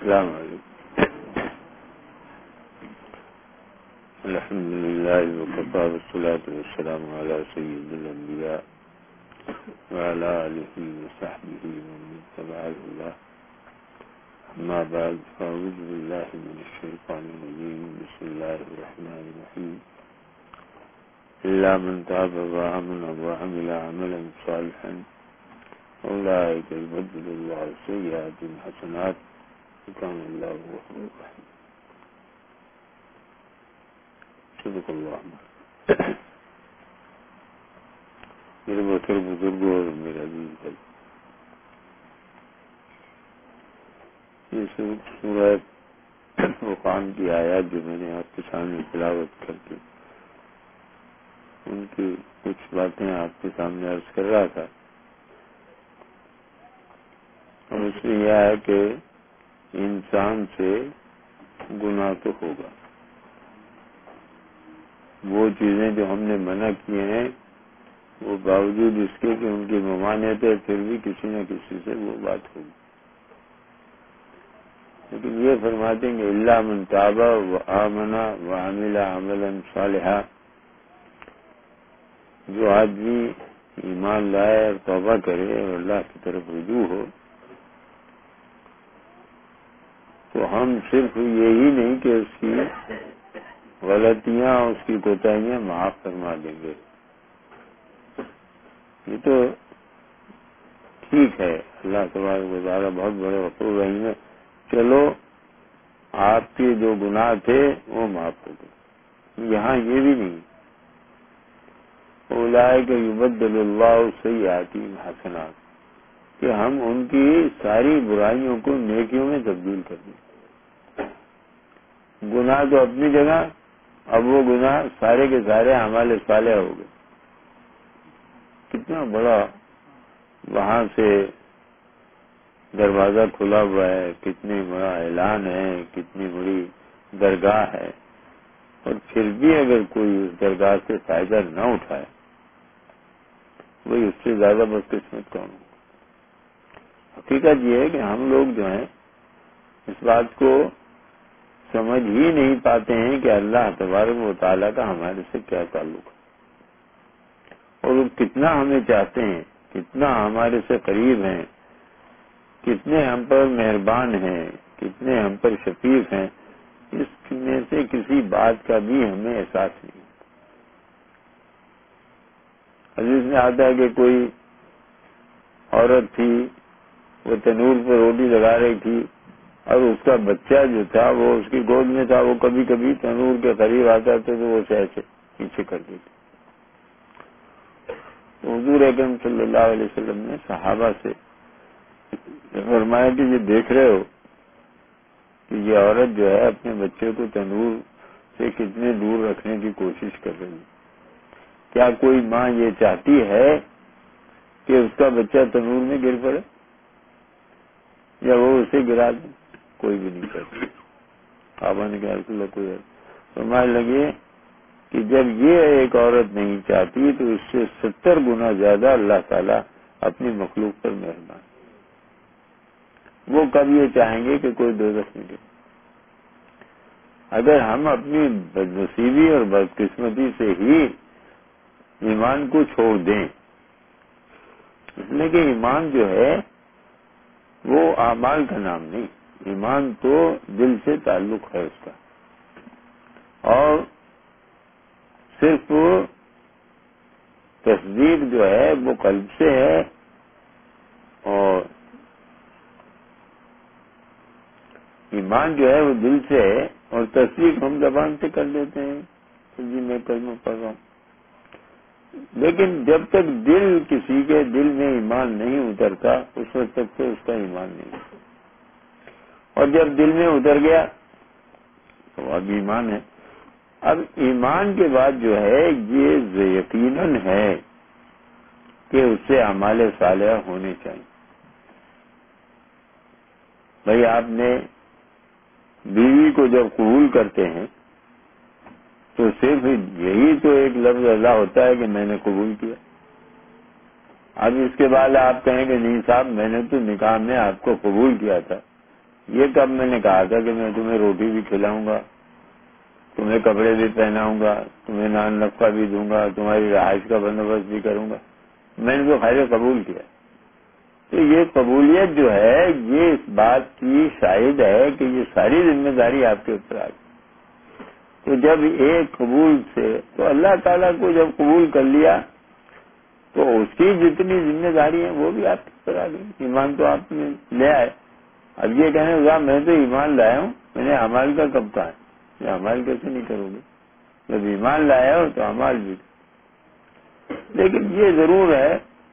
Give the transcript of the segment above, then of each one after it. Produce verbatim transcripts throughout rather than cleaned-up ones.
السلام علیکم. الحمد للہ وکفى والصلاة والسلام علی سید الانبیاء وعلی آلہ وصحبہ ومن اتبع الہدى. اما بعد فاعوذ باللہ من الشیطان الرجیم. بسم اللہ الرحمن الرحیم. الا من تاب وآمن وعمل عملا صالحا اولئک یبدل اللہ سیئاتہم حسنات وکان اللہ غفورا رحیما. صدق اللہ. میرے محترم بزرگوں اور میرے عزیز بھائی، یہ سورہ فرقان کی آیات جو میں نے آپ کے سامنے تلاوت کر کے ان کی کچھ باتیں آپ کے سامنے عرض کر رہا تھا. اور اس میں یہ ہے کہ انسان سے گناہ تو ہوگا. وہ چیزیں جو ہم نے منع کیے ہیں وہ باوجود اس کے کہ ان کی ممانعت ہے پھر بھی کسی نہ کسی سے وہ بات ہوگی. لیکن یہ فرماتے ہیں کہ الا من تاب وآمن وعمل عملا صالحا، جو آدمی ایمان لائے اور توبہ کرے اور اللہ کی طرف رجوع ہو تو ہم صرف یہی نہیں کہ اس کی غلطیاں اس کی کوتاہیاں معاف فرما دیں گے. یہ تو ٹھیک ہے، اللہ تبارک و تعالیٰ بہت بڑے غفور رحیم ہے. چلو آپ کے جو گناہ تھے وہ معاف کر دیں. یہاں یہ بھی نہیں، اولئک یبدل اللہ سیئاتہم حسنات، کہ ہم ان کی ساری برائیوں کو نیکیوں میں تبدیل کر دیں. گناہ تو اپنی جگہ، اب وہ گناہ سارے کے سارے اعمال صالح ہو گئے. کتنا بڑا وہاں سے دروازہ کھلا ہوا ہے، کتنی بڑا اعلان ہے، کتنی بڑی درگاہ ہے، اور پھر بھی اگر کوئی اس درگاہ سے فائدہ نہ اٹھائے وہی اس سے زیادہ بدقسمت کون ہو. حقیقت یہ ہے کہ ہم لوگ جو ہیں اس بات کو سمجھ ہی نہیں پاتے ہیں کہ اللہ تبارک و تعالیٰ کا ہمارے سے کیا تعلق ہے، اور وہ کتنا ہمیں چاہتے ہیں، کتنا ہمارے سے قریب ہیں، کتنے ہم پر مہربان ہیں، کتنے ہم پر شفیق ہیں. اس میں سے کسی بات کا بھی ہمیں احساس نہیں. حدیث میں آتا ہے کہ کوئی عورت تھی، وہ تنور پر روٹی لگا رہی تھی اور اس کا بچہ جو تھا وہ اس کی گود میں تھا. وہ کبھی کبھی تنور کے قریب آتا تھا تو وہ ایسے پیچھے کر دیتی. حضور اکرم صلی اللہ علیہ وسلم نے صحابہ سے فرمایا کہ یہ دیکھ رہے ہو کہ یہ عورت جو ہے اپنے بچے کو تنور سے کتنے دور رکھنے کی کوشش کر رہی ہے. کیا کوئی ماں یہ چاہتی ہے کہ اس کا بچہ تنور میں گر پڑے یا وہ اسے گرا دے؟ کوئی بھی نہیں چاہتی. آبا نے کہا رسول اللہ کوئی فرمانے لگے کہ جب یہ ایک عورت نہیں چاہتی تو اس سے ستر گنا زیادہ اللہ تعالیٰ اپنی مخلوق پر مہربان. وہ کب یہ چاہیں گے کہ کوئی دوزخ میں گرے؟ اگر ہم اپنی بدنصیبی اور بدقسمتی سے ہی ایمان کو چھوڑ دیں، اس لیے کہ ایمان جو ہے وہ اعمال کا نام نہیں، ایمان تو دل سے تعلق ہے اس کا، اور صرف تصدیق جو ہے وہ قلب سے ہے اور ایمان جو ہے وہ دل سے ہے، اور تصدیق ہم زبان سے کر دیتے ہیں کہ جی میں کلمہ پڑھ رہا ہوں. لیکن جب تک دل کسی کے دل میں ایمان نہیں اترتا اس وقت تک تو اس کا ایمان نہیں. اور جب دل میں اتر گیا تو اب ایمان ہے. اب ایمان کے بعد جو ہے یہ یقیناً ہے کہ اس سے اعمال صالحہ ہونے چاہیے. بھائی آپ نے بیوی کو جب قبول کرتے ہیں تو صرف یہی تو ایک لفظ اللہ ہوتا ہے کہ میں نے قبول کیا. اب اس کے بعد آپ کہیں کہ نہیں صاحب میں نے تو نکاح میں آپ کو قبول کیا تھا، یہ کب میں نے کہا تھا کہ میں تمہیں روٹی بھی کھلاؤں گا، تمہیں کپڑے بھی پہناؤں گا، تمہیں نان نفقہ بھی دوں گا، تمہاری رہائش کا بندوبست بھی کروں گا؟ میں نے تو خیر قبول کیا۔ تو یہ قبولیت جو ہے یہ اس بات کی شاہد ہے کہ یہ ساری ذمہ داری آپ کے اوپر آ گئی۔ تو جب ایک قبول سے تو اللہ تعالیٰ کو جب قبول کر لیا تو اس کی جتنی ذمہ داری ہیں وہ بھی آپ کے اوپر آ گئی۔ ایمان تو آپ نے لے آئے، اب یہ کہنے لگا میں تو ایمان لایا ہوں، میں نے اعمال کا کب کہا ہے؟ یہ اعمال کیسے نہیں کرو گے؟ جب ایمان لایا ہو تو اعمال بھی۔ لیکن یہ ضرور ہے،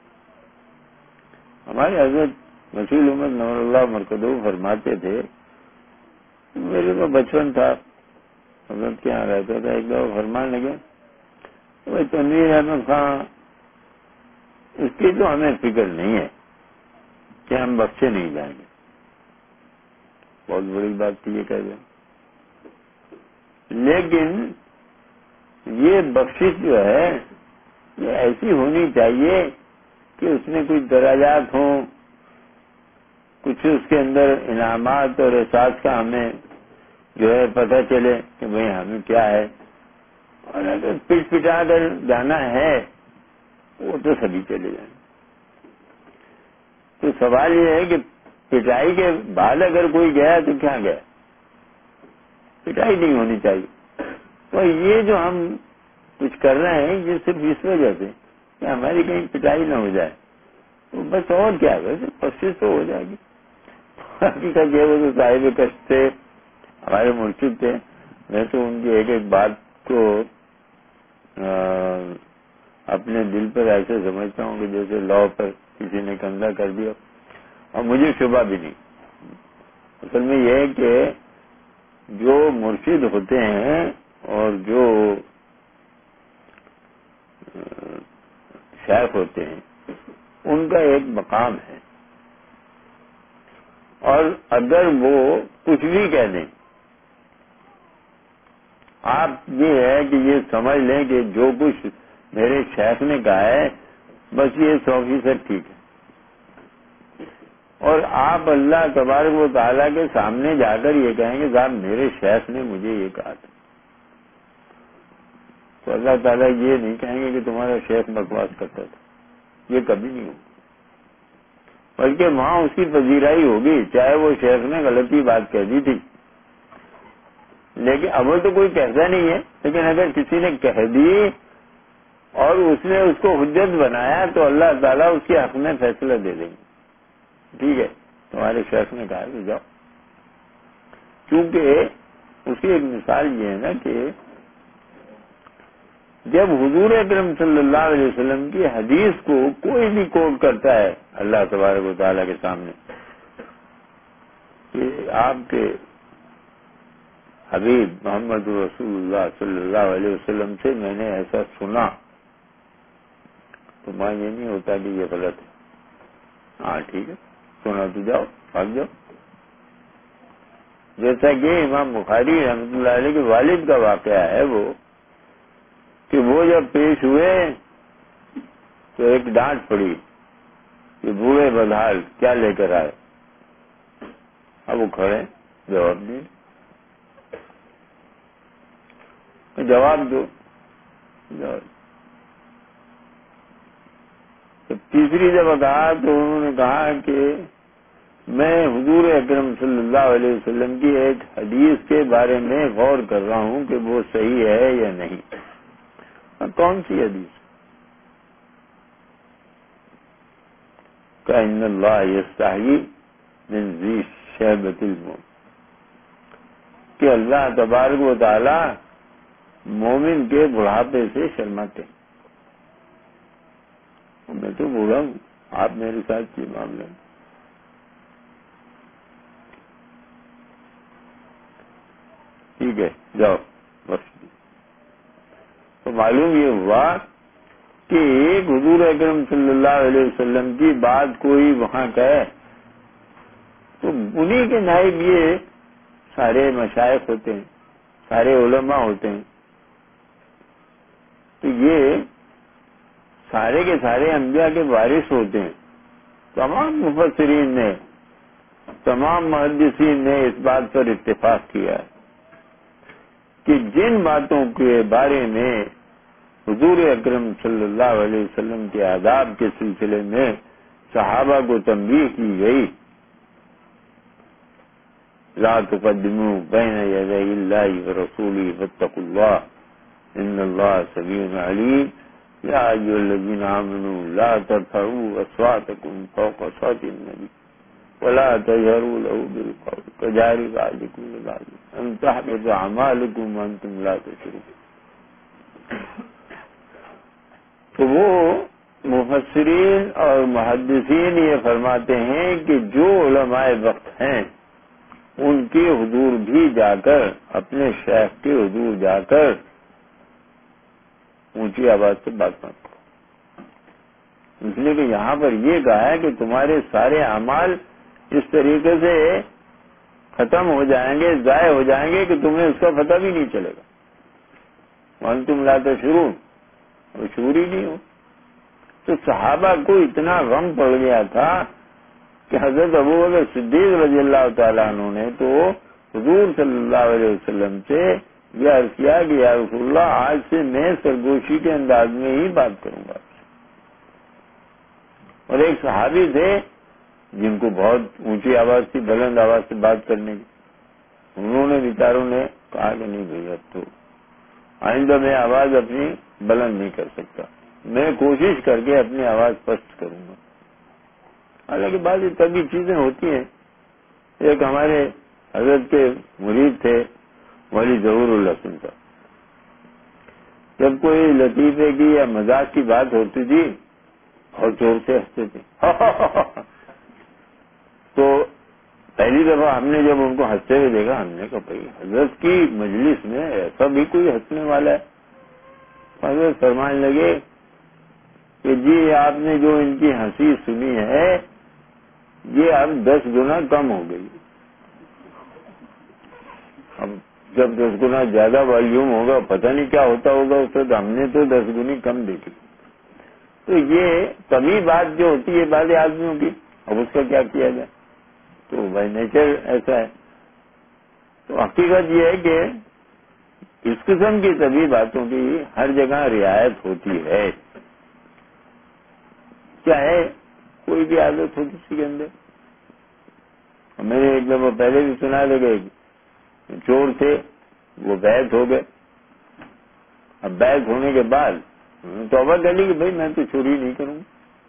ہمارے حضرت مسیح عمر نور اللہ مرکزو فرماتے تھے، میرے کو بچپن تھا، حضرت کے یہاں رہتا تھا، ایک دفعہ فرمانے لگے بھائی تنویر احمد خان، اس کی تو ہمیں فکر نہیں ہے کہ ہم بخشے نہیں جائیں گے۔ بہت بڑی بات تھی یہ کہہ دیں، لیکن یہ بخشش جو ہے یہ ایسی ہونی چاہیے کہ اس میں کچھ درجات ہوں، کچھ اس کے اندر انعامات اور احساس کا ہمیں جو ہے پتہ چلے کہ بھئی ہمیں کیا ہے۔ اور اگر پٹ پٹا کر جانا ہے وہ تو سبھی چلے جائیں۔ تو سوال یہ ہے کہ پٹائی کے بعد اگر کوئی گیا تو کیا گیا؟ پٹائی نہیں ہونی چاہیے۔ تو یہ جو ہم کچھ کر رہے ہیں یہ صرف اس وجہ سے کہ ہماری کہیں پٹائی نہ ہو جائے، تو بس اور کیا ہے، کوشش تو ہو جائے گی۔ حقیقت یہ وہ تو صاحب کشت تھے، ہمارے مرشد تھے، میں تو ان کی ایک ایک بات کو اپنے دل پر ایسے سمجھتا ہوں کہ جیسے لو پر کسی نے کندھا کر دیا، اور مجھے شبہ بھی نہیں۔ اصل میں یہ ہے کہ جو مرشد ہوتے ہیں اور جو شیخ ہوتے ہیں ان کا ایک مقام ہے، اور اگر وہ کچھ بھی کہہ دیں، آپ یہ ہے کہ یہ سمجھ لیں کہ جو کچھ میرے شیخ نے کہا ہے بس یہ سو فیصد ٹھیک ہے، اور آپ اللہ تبارک و تعالیٰ کے سامنے جا کر یہ کہیں گے صاحب میرے شیخ نے مجھے یہ کہا تھا، تو اللہ تعالیٰ یہ نہیں کہیں گے کہ تمہارا شیخ بکواس کرتا تھا، یہ کبھی نہیں ہوگا، بلکہ وہاں اس کی پذیرائی ہوگی، چاہے وہ شیخ نے غلطی بات کہہ دی تھی، لیکن اب وہ تو کوئی کہتا نہیں ہے، لیکن اگر کسی نے کہہ دی اور اس نے اس کو حجت بنایا تو اللہ تعالیٰ اس کے حق میں فیصلہ دے دیں گے، ٹھیک ہے تمہارے شیخ نے کہا تو جاؤ۔ کیونکہ اس کی ایک مثال یہ ہے نا کہ جب حضور اکرم صلی اللہ علیہ وسلم کی حدیث کو کوئی بھی کوٹ کرتا ہے اللہ تبارک و تعالیٰ کے سامنے کہ آپ کے حبیب محمد رسول اللہ صلی اللہ علیہ وسلم سے میں نے ایسا سنا، تو میں یہ نہیں ہوتا کہ یہ غلط ہے، ہاں ٹھیک ہے سنا تو جاؤ بھاگ جاؤ۔ جیسا کہ امام بخاری رحمۃ اللہ علیہ کے والد کا واقعہ ہے وہ کہ وہ جب پیش ہوئے تو ایک ڈانٹ پڑی کہ بوڑھے بدحال کیا لے کر آئے، اب وہ کھڑے جواب دیں، جواب دو جواب۔ جب تیسری جگہ کہا تو انہوں نے کہا کہ میں حضور اکرم صلی اللہ علیہ وسلم کی ایک حدیث کے بارے میں غور کر رہا ہوں کہ وہ صحیح ہے یا نہیں۔ کون سی حدیث؟ کہ ان اللہ یستحیی من ذی شیبۃ المؤمن، کہ اللہ تبارک و تعالی مومن کے بڑھاپے سے شرماتے ہیں۔ میں تو بولا ہوں آپ میرے ساتھ یہ معاملہ ہے۔ ٹھیک ہے جاؤ بس۔ تو معلوم یہ ہوا کہ ایک حضور اکرم صلی اللہ علیہ وسلم کی بات کوئی وہاں کہے تو انہی کے نائب یہ سارے مشائخ ہوتے ہیں، سارے علماء ہوتے ہیں، تو یہ سارے کے سارے انبیاء کے وارث ہوتے ہیں۔ تمام مفسرین نے تمام محدثین نے اس بات پر اتفاق کیا ہے کہ جن باتوں کے بارے میں حضور اکرم صلی اللہ علیہ وسلم کے آداب کے سلسلے میں صحابہ کو تنبیہ کی گئی، لا تقدموا بین یدی اللہ ورسولہ واتقوا اللہ ان اللہ سمیع علیم، یا ایھا الذین آمنوا لا ترفعوا اصواتکم فوق صوت النبی ولا تجهروا له بالقول كجهر بعضكم لبعض ان تحبط اعمالكم وانتم لا تشعرون۔ تو وہ مفسرین اور محدثین یہ فرماتے ہیں کہ جو علماء وقت ہیں ان کے حضور بھی جا کر، اپنے شیخ کے حضور جا کر اونچی آواز سے بات مت کرو، اس لیے کہ یہاں پر یہ کہا ہے کہ تمہارے سارے اعمال اس طریقے سے ختم ہو جائیں گے، ضائع ہو جائیں گے کہ تمہیں اس کا پتہ بھی نہیں چلے گا، وانتم لا تشعرون، اور شعور ہی نہیں ہو۔ تو صحابہ کو اتنا غم پڑ گیا تھا کہ حضرت ابوبکر صدیق رضی اللہ تعالیٰ عنہ نے تو حضور صلی اللہ علیہ وسلم سے یہ عرض کیا کہ یا رسول اللہ آج سے میں سرگوشی کے انداز میں ہی بات کروں گا۔ اور ایک صحابی تھے جن کو بہت اونچی آواز تھی، بلند آواز سے بات کرنے کی، انہوں نے بیچاروں نے کہا کہ نہیں بھائی اب تو آئندہ میں آواز اپنی بلند نہیں کر سکتا، میں کوشش کر کے اپنی آواز پست کروں گا۔ حالانکہ بعض طبی چیزیں ہوتی ہیں۔ ایک ہمارے حضرت کے مرید تھے مولی ظہور اللہ صاحب، جب کوئی لطیفے کی یا مزاق کی بات ہوتی تھی اور زور سے ہنستے تھے تو پہلی دفعہ ہم نے جب ان کو ہنستے ہوئے دیکھا، ہم نے کہا بھائی حضرت کی مجلس میں ایسا بھی کوئی ہنسنے والا ہے؟ حضرت فرمانے لگے کہ جی آپ نے جو ان کی ہنسی سنی ہے یہ اب دس گنا کم ہو گئی، اب جب دس گنا زیادہ والیوم ہوگا پتہ نہیں کیا ہوتا ہوگا اس وقت، ہم نے تو دس گنی کم دیکھی۔ تو یہ کبھی بات جو ہوتی ہے بعض آدمیوں کی، اب اس کا کیا کیا جائے، تو بائی نیچر ایسا ہے۔ تو حقیقت یہ ہے کہ اس قسم کی طبی باتوں کی ہر جگہ رعایت ہوتی ہے، چاہے کوئی بھی عادت ہو کسی کے اندر۔ میں نے ایک دفعہ پہلے بھی سنا لگا چور تھے، وہ بیعت ہو گئے، اب بیعت ہونے کے بعد توبہ کر لی کہ بھائی میں تو چوری نہیں کروں۔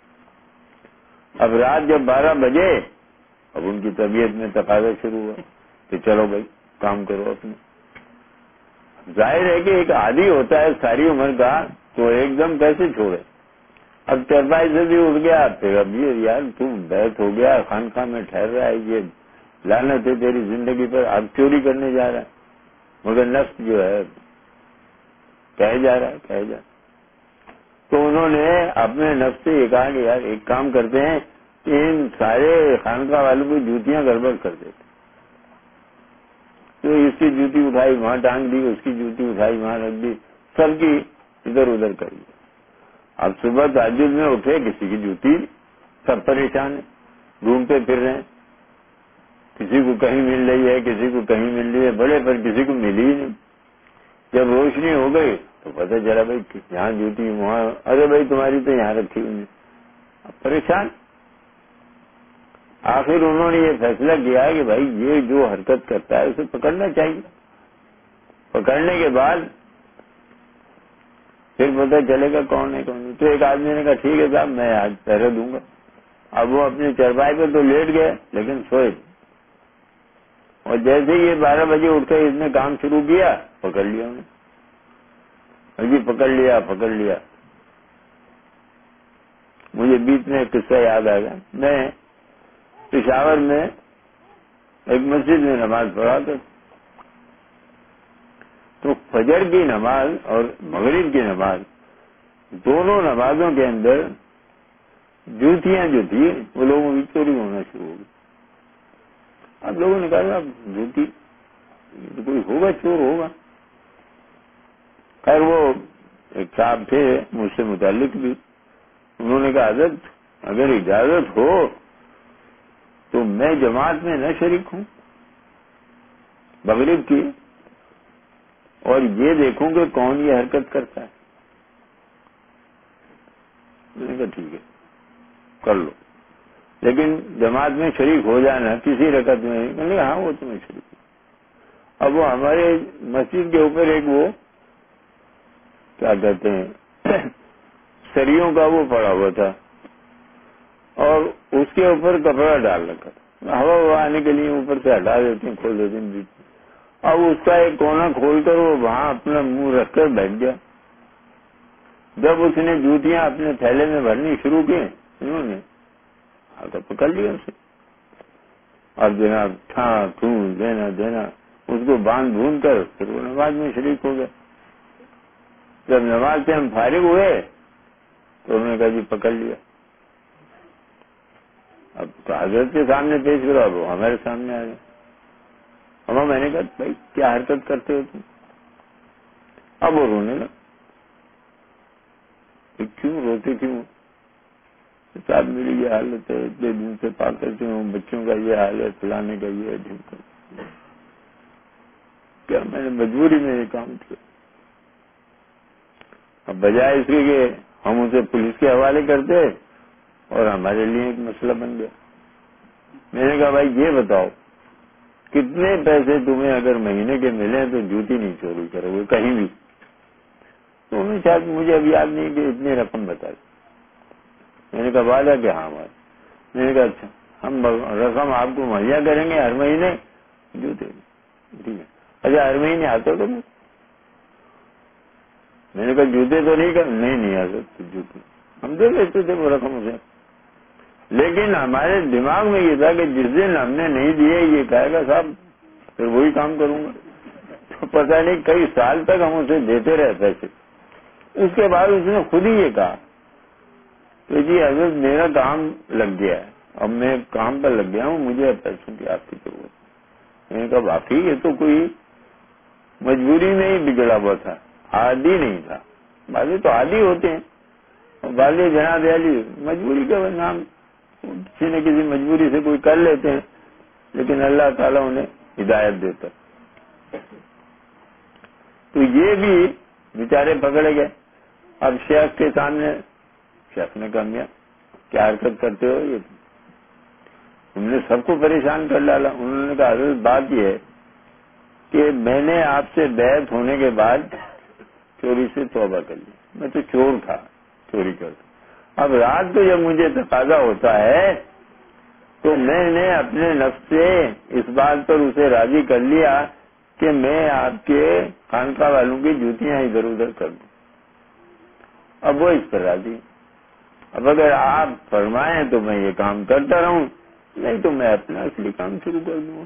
اب رات جب بارہ بجے اب ان کی طبیعت میں تقاضا شروع ہوا کہ چلو بھائی کام کرو اپنے۔ ظاہر ہے کہ ایک عادی ہوتا ہے ساری عمر کا، تو ایک دم کیسے چھوڑے۔ اب چرپائی سے بھی اٹھ گیا، پھر اب یہ یار تو بیعت ہو گیا، خانقاہ میں ٹھہر رہا ہے، یہ لعنت ہے تیری زندگی پر، اب چوری کرنے جا رہا ہے، مگر نفس جو ہے کہے جا رہا ہے کہے جا رہا ہے۔ تو انہوں نے اپنے نفس سے یہ کہا کہ یار ایک کام کرتے ہیں، ان سارے خانقاہ والوں کو جوتیاں گڑبڑ کر دیتے۔ تو اس کی جوتی اٹھائی وہاں ٹانگ دی، اس کی جوتی اٹھائی وہاں رکھ دی، سب کی ادھر ادھر کر دی۔ اب صبح تہجد میں اٹھے، کسی کی جوتی، سب پریشان ہیں، ڈھونڈتے پھر رہے ہیں، کسی کو کہیں مل رہی ہے، کسی کو کہیں مل رہی ہے، بڑے پر کسی کو ملی ہی نہیں۔ جب روشنی ہو گئی تو پتہ چلا بھائی یہاں جوتی وہاں، ارے بھائی تمہاری تو یہاں رکھی ہوئی ہے، اب پریشان۔ آخر انہوں نے یہ فیصلہ کیا کہ بھائی یہ جو حرکت کرتا ہے اسے پکڑنا چاہیے۔ پکڑنے کے بعد پھر پتہ چلے گا کون ہے کون نہیں۔ تو ایک آدمی نے کہا ٹھیک ہے صاحب میں آج پہرے دوں گا۔ اب وہ اپنے چرپائی پہ تو لیٹ گئے لیکن سوئے، اور جیسے ہی یہ بارہ بجے اٹھ کے اس نے کام شروع کیا، پکڑ لیا انہیں، جی پکڑ لیا پکڑ لیا۔ مجھے بیچ میں ایک قصہ یاد آ گیا، میں پشاور میں ایک مسجد میں نماز پڑھا تھا، تو فجر کی نماز اور مغرب کی نماز دونوں نمازوں کے اندر جوتیاں جو تھی وہ لوگوں کی چوری ہونا شروع ہو گئی۔ اب لوگوں نے کہا جوتی کوئی ہوگا، چور ہوگا۔ خیر وہ ایک صاحب تھے مجھ سے متعلق بھی، انہوں نے کہا حضرت اگر اجازت ہو تو میں جماعت میں نہ شریک ہوں مغرب کی، اور یہ دیکھوں کہ کون یہ حرکت کرتا ہے. میں نے کہا ٹھیک ہے کر لو، لیکن جماعت میں شریک ہو جانا کسی رکعت میں. میں نے کہا ہاں وہ تو میں شریک ہوں. اب وہ ہمارے مسجد کے اوپر ایک وہ کیا کہتے ہیں سریوں کا وہ پڑا ہوا تھا، اور اس کے اوپر کپڑا ڈال رکھا تھا. ہوا ہوا آنے کے لیے اوپر سے ہٹا دیتے ہیں، کھول دیتے ہیں بیچ میں. اب اس کا ایک کونا کھول کر وہ وہاں اپنا منہ رکھ کر بیٹھ گیا. جب اس نے جوتیاں اپنے تھیلے میں بھرنی شروع کی انہوں نے آ کر پکڑ لیا اسے. اب جناب ٹھا ٹھوں دینا دینا اس کو باندھ بھون کر پھر وہ نماز میں شریک ہو گیا. جب نماز سے ہم فارغ ہوئے تو انہوں نے کہا جی پکڑ لیا. اب تو حضرت کے سامنے پیش کرو، اب وہ ہمارے سامنے آ گئے. ہم میں نے کہا بھائی کیا حرکت کرتے ہو تم؟ اب وہ رونے لگا. کیوں روتے کیوں؟ صاحب میری یہ حالت ہے، اتنے دن سے پا کرتے ہوں، بچوں کا یہ حال ہے، فلانے کا یہ ہے، ڈھنگ کیا میں نے مجبوری میں یہ کام کیا. اب بجائے اس کے کہ ہم اسے پولیس کے حوالے کرتے اور ہمارے لیے ایک مسئلہ بن گیا. میں نے کہا بھائی یہ بتاؤ کتنے پیسے تمہیں اگر مہینے کے ملیں تو جوتی نہیں چوری کرو گے کہیں بھی؟ تو انہوں نے شاید مجھے اب یاد نہیں کہ اتنی رقم بتا دی. میں نے کہا وعدہ کہ ہاں ہمارا. میں نے کہا اچھا ہم رقم آپ کو مہیا کریں گے ہر مہینے جوتے. ٹھیک ہے. اچھا ہر مہینے آتے ہو تو میں نے کہا جوتے تو نہیں کر نہیں نہیں آ سکتے جوتے ہم دے دیتے تھے وہ رقم اسے. لیکن ہمارے دماغ میں یہ تھا کہ جس دن ہم نے نہیں دیے یہ کہے گا صاحب پھر وہی کام کروں گا. تو پتہ نہیں کئی سال تک ہم اسے دیتے رہے پیسے. اس کے بعد اس نے خود ہی یہ کہا کہ جی حضرت میرا کام لگ گیا ہے، اب میں کام پر لگ گیا ہوں، مجھے اب پیسوں کی آپ کی ضرورت. میں نے کہا واقعی یہ تو کوئی مجبوری میں ہی بگڑا ہوا تھا، عادی نہیں تھا. بعض تو عادی ہوتے ہیں اور بعض جناب علی مجبوری کے نام کسی نہ کسی مجبوری سے کوئی کر لیتے ہیں، لیکن اللہ تعالیٰ انہیں ہدایت دیتا. تو یہ بھی بیچارے پکڑے گئے. اب شیخ کے سامنے شیخ نے کہا میاں کیا حرکت کرتے ہو، یہ تم نے سب کو پریشان کر ڈالا. انہوں نے کہا حضرت بات یہ ہے کہ میں نے آپ سے بیعت ہونے کے بعد چوری سے توبہ کر لی. میں تو چور تھا، چوری کرتا. اب رات کو جب مجھے تقاضا ہوتا ہے تو میں نے اپنے نفس سے اس بات پر اسے راضی کر لیا کہ میں آپ کے خانقاہ والوں کی جوتیاں ادھر ادھر کر دوں. اب وہ اس پر راضی. اب اگر آپ فرمائیں تو میں یہ کام کرتا رہوں، نہیں تو میں اپنا اصلی کام شروع کر دوں.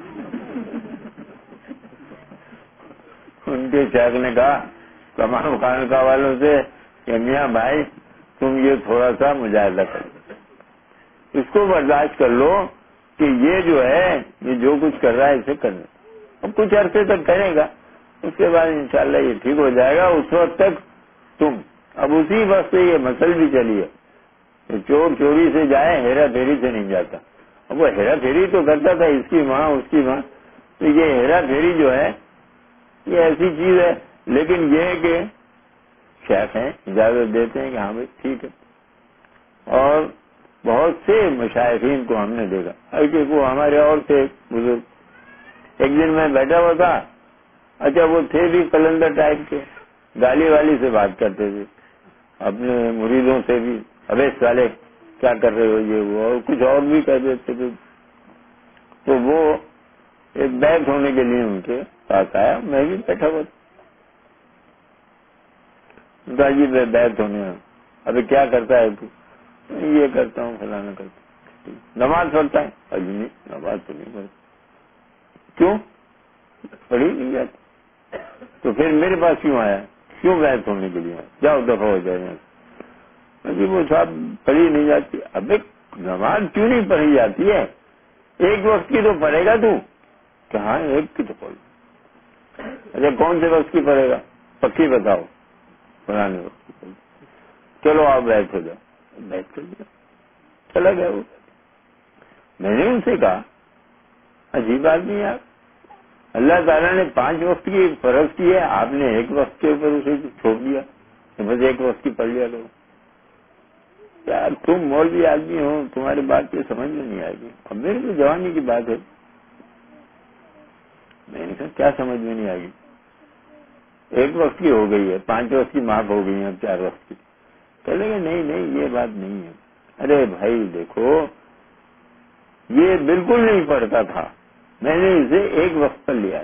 ان کے شیخ نے کہا تمام خانقاہ والوں سے کہ میاں بھائی تم یہ تھوڑا سا مجاہدہ کرو، اس کو برداشت کر لو کہ یہ جو ہے یہ جو کچھ کر رہا ہے اسے کرنا. اب کچھ عرصے تک کرے گا، اس کے بعد انشاءاللہ یہ ٹھیک ہو جائے گا. اس وقت تک تم اب اسی وقت سے یہ مسل بھی چلی ہے کہ چور چوری سے جائے ہیرا پھیری سے نہیں جاتا. اب وہ ہیرا پھیری تو کرتا تھا اس کی ماں اس کی ماں. تو یہ ہیرا پھیری جو ہے یہ ایسی چیز ہے، لیکن یہ ہے کہ شیخ ہیں اجازت دیتے ہیں کہ ہاں بھائی ٹھیک ہے. اور بہت سے مشائخین کو ہم نے دیکھا. کہ وہ ہمارے اور تھے بزرگ. ایک دن میں بیٹھا ہوا تھا، اچھا وہ تھے بھی قلندر ٹائپ کے، گالی والی سے بات کرتے تھے اپنے مریدوں سے بھی، ابے سالے کیا کر رہے ہو یہ وہ، اور کچھ اور بھی کہہ دیتے تھے. تو وہ ایک بیعت ہونے کے لیے ان کے پاس آیا، میں بھی بیٹھا ہوا تھا. کہا جی میں بیعت ہونے ہوں. ابھی کیا کرتا ہے تو یہ کرتا ہوں فلانا کرتا ہوں. نماز پڑھتا ہے؟ ابھی نہیں نماز تو نہیں پڑھتا. کیوں پڑھی نہیں جاتی؟ تو پھر میرے پاس کیوں آیا، کیوں بیعت ہونے کے لیے؟ جاؤ دفعہ ہو جائے یہاں سے. جی وہ صاحب پڑھی نہیں جاتی. ابھی نماز کیوں نہیں پڑھی جاتی ہے؟ ایک وقت کی تو پڑھے گا تو کہاں ایک کی تو پڑھ. اچھا کون سے وقت کی پڑھے گا پکی بتاؤ. پرانے وقت کی پڑھ. چلو آپ بیعت ہو جاؤ. بیعت کر دیا چلا گیا وہ. میں نے ان سے کہا عجیب آدمی ہے آپ، اللہ تعالیٰ نے پانچ وقت کی فرض کی ہے، آپ نے ایک وقت کے اوپر اسے چھوڑ دیا کہ بس ایک وقت کی پڑھ لیا لوگ. یار تم مولوی آدمی ہو، تمہاری بات یہ سمجھ میں نہیں آئے گی. اب میرے تو جوانی کی بات ہے، میں نے کہا کیا سمجھ میں نہیں آئے گی؟ ایک وقت کی ہو گئی ہے، پانچ وقت کی معاف ہو گئی ہیں، اب چار وقت کی. چلے گا نہیں نہیں یہ بات نہیں ہے. ارے بھائی دیکھو یہ بالکل نہیں پڑھتا تھا، میں نے اسے ایک وقت پر لیا ہے،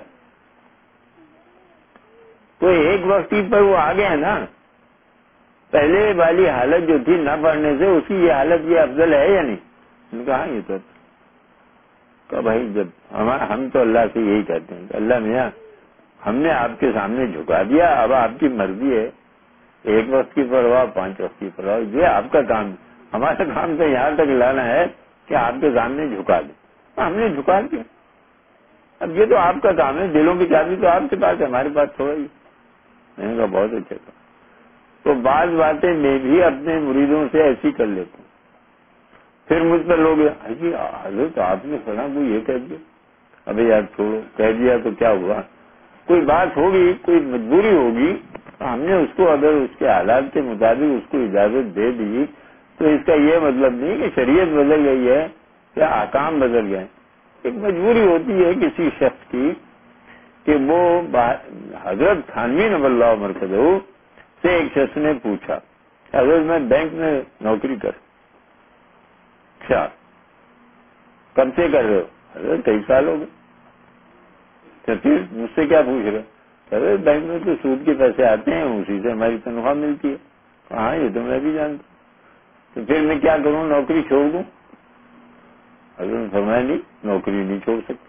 تو ایک وقت ہی پر وہ آ گیا نا. پہلے والی حالت جو تھی نہ پڑھنے سے، اس کی یہ حالت یہ افضل ہے یا نہیں؟ میں نے کہا ہاں یہ تو کہ بھائی جب ہمارا ہم تو اللہ سے یہی کہتے ہیں کہ اللہ میاں ہم نے آپ کے سامنے جھکا دیا، اب آپ کی مرضی ہے، ایک وقت کی پرواہ پانچ وقت کی پرواہ یہ آپ کا کام ہے. ہمارا کام تو یہاں تک لانا ہے کہ آپ کے سامنے جھکا دیں. ہم نے جھکا دیا، اب یہ تو آپ کا کام ہے، دلوں کی چابی تو آپ کے پاس ہے، ہمارے پاس تھوڑا ہی. میں نے کہا بہت اچھا تھا. تو بعض باتیں میں بھی اپنے مریدوں سے ایسی کر لیتا ہوں. پھر مجھ پر لوگ جی حضرت آپ نے فلاں کو یہ کہہ دیا. ابھی یار چھوڑو، کہہ دیا تو کیا ہوا؟ کوئی بات ہوگی، کوئی مجبوری ہوگی، ہم نے اس کو اگر اس کے حالات کے مطابق اس کو اجازت دے دی تو اس کا یہ مطلب نہیں کہ شریعت بدل گئی ہے یا احکام بدل گئے. ایک مجبوری ہوتی ہے کسی شخص کی کہ وہ حضرت تھانوی نور اللہ مرکزہ سے ایک شخص نے پوچھا حضرت میں بینک میں نوکری کر. اچھا کب سے کر رہے ہو؟ حضرت کئی سال ہو گئے. تو پھر مجھ سے کیا پوچھ رہے؟ حضرت بینک میں تو سود کے پیسے آتے ہیں، اسی سے ہماری تنخواہ ملتی ہے. ہاں یہ تو میں بھی جانتا ہوں. تو پھر میں کیا کروں، نوکری چھوڑ دوں؟ حضرت نے فرمایا نہیں، نوکری نہیں چھوڑ سکتے.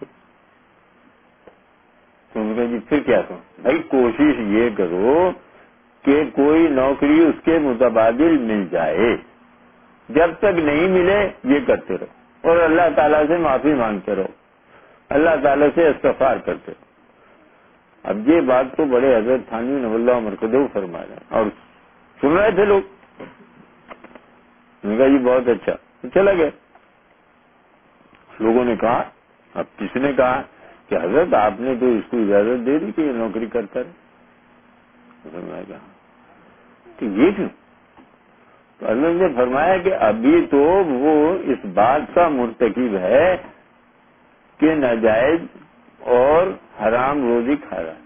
تو انہوں نے کہا جی پھر کیا کروں؟ بھائی کوشش یہ کرو کہ کوئی نوکری اس کے متبادل مل جائے، جب تک نہیں ملے یہ کرتے رہو اور اللہ تعالیٰ سے معافی مانگتے رہو، اللہ تعالیٰ سے استغفار کرتے رہو. اب یہ بات تو بڑے حضرت تھانوی نور اللہ مرکزہ فرما رہے ہیں اور سن رہے تھے لوگ. میں نے کہا جی بہت اچھا. تو چلا گیا. لوگوں نے کہا، اب کس نے کہا کہ حضرت آپ نے تو اس کو اجازت دے دی کہ یہ نوکری کرتا رہے. میں کہا کہ یہ کیوں؟ تو حضرت نے فرمایا کہ ابھی تو وہ اس بات کا مرتکب ہے کہ ناجائز اور حرام روزی کھا رہا ہے،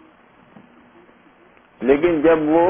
لیکن جب وہ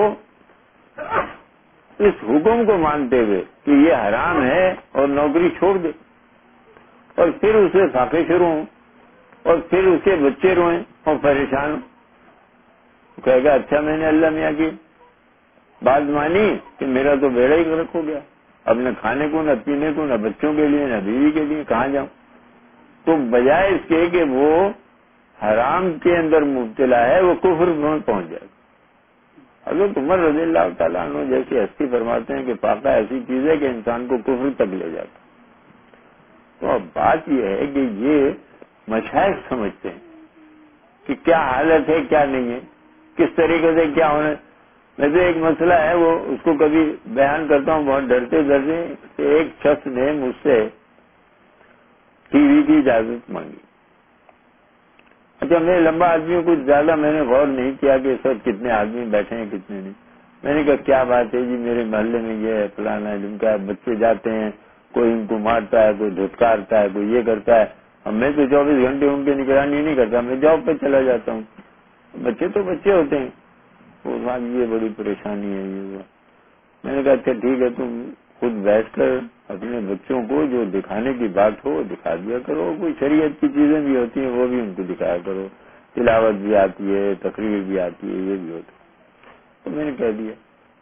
اس حکم کو مانتے ہوئے کہ یہ حرام ہے اور نوکری چھوڑ دے اور پھر اسے فاقے شروع ہوں اور پھر اس کے بچے روئیں اور پریشان ہوں، کہے گا اچھا میں نے اللہ میاں کی بات مانی کہ میرا تو بیڑا ہی غرق ہو گیا، اب نہ کھانے کو نہ پینے کو نہ بچوں کے لیے نہ بیوی کے لیے کہاں جاؤں. تو بجائے اس کے کہ وہ حرام کے اندر مبتلا ہے وہ کفر میں پہنچ جائے. حضرت عمر رضی اللہ تعالیٰ عنہ جیسی ہستی فرماتے ہیں کہ پاکہ ایسی چیز ہے کہ انسان کو کفر تک لے جاتا. تو اب بات یہ ہے کہ یہ مشائخ سمجھتے ہیں کہ کیا حالت ہے کیا نہیں ہے، کس طریقے سے کیا ہونا ہے. ویسے ایک مسئلہ ہے وہ اس کو کبھی بیان کرتا ہوں بہت ڈرتے ڈرتے کہ ایک شخص نے مجھ سے ٹی وی کی اجازت مانگی. اچھا میں لمبا آدمی ہوں، کچھ زیادہ میں نے غور نہیں کیا کہ اس وقت کتنے آدمی بیٹھے ہیں کتنے نہیں. میں نے کہا کیا بات ہے جی، میرے محلے میں یہ ہے فلانا ہے، جن کا بچے جاتے ہیں، کوئی ان کو مارتا ہے، کوئی دھتکارتا ہے، کوئی یہ کرتا ہے. اب میں تو چوبیس گھنٹے ان کی نگرانی نہیں کرتا، میں جاب پہ چلا جاتا ہوں. بچے تو بچے ہوتے ہیں. وہ صاحب یہ بڑی پریشانی ہے یہ. میں نے کہا اچھا ٹھیک ہے تم خود بیٹھ کر اپنے بچوں کو جو دکھانے کی بات ہو وہ دکھا دیا کرو، کوئی شریعت کی چیزیں بھی ہوتی ہیں وہ بھی ان کو دکھایا کرو، تلاوت بھی آتی ہے، تقریر بھی آتی ہے، یہ بھی ہوتا ہے. تو میں نے کہہ دیا.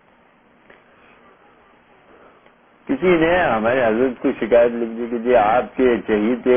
کسی نے ہمارے حضرت کو شکایت لکھ دی کہ جی آپ کے چہیتے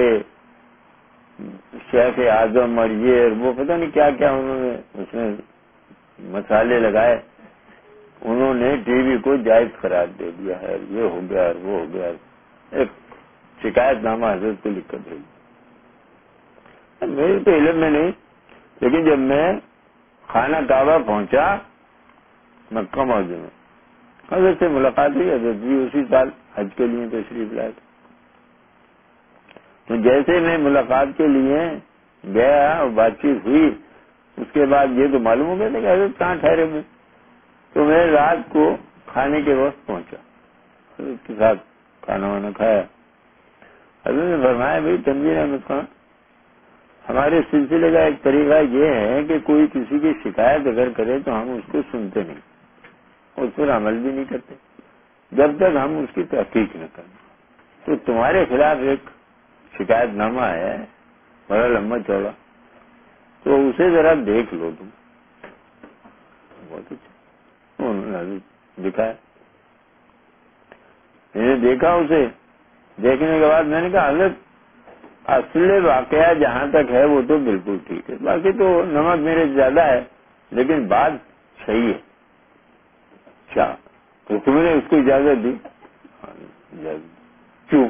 شیخ اعظم اور یہ اور وہ پتہ نہیں کیا کیا انہوں نے اس میں مسالے لگائے، انہوں نے ٹی وی کو جائز قرار دے دیا ہے، یہ ہو گیا اور وہ ہو گیا. ایک شکایت نامہ حضرت کو لکھ کر دے دیا. میرے تو علم میں نہیں، لیکن جب میں خانہ کعبہ پہنچا مکہ معظم میں حضرت سے ملاقات ہوئی. حضرت بھی اسی سال حج کے لیے تشریف لائے تھے. تو جیسے میں ملاقات کے لیے گیا اور بات چیت ہوئی، اس کے بعد یہ تو معلوم ہو گیا تھا کہ حضرت کہاں ٹھہرے ہوئے، تو میں رات کو کھانے کے وقت پہنچا، حضرت کے ساتھ کھانا وانا کھایا۔ حضرت نے فرمایا بھائی تنویر احمد خان، ہمارے سلسلے کا ایک طریقہ یہ ہے کہ کوئی کسی کی شکایت اگر کرے تو ہم اس کو سنتے نہیں، اس پر عمل بھی نہیں کرتے جب تک ہم اس کی تحقیق نہ کریں۔ تو تمہارے خلاف ایک شکایت نامہ ہے بڑا لمبا چوڑا، تو اسے ذرا دیکھ لو تم۔ بہت اچھا، انہوں نے حضرت دکھایا، میں نے دیکھا اسے، دیکھنے کے بعد میں نے کہا حضرت اصل واقعہ جہاں تک ہے وہ تو بالکل ٹھیک ہے، باقی تو نمک میرے زیادہ ہے لیکن بات صحیح ہے۔ اچھا تو تم نے اس کو اجازت دی؟ کیوں؟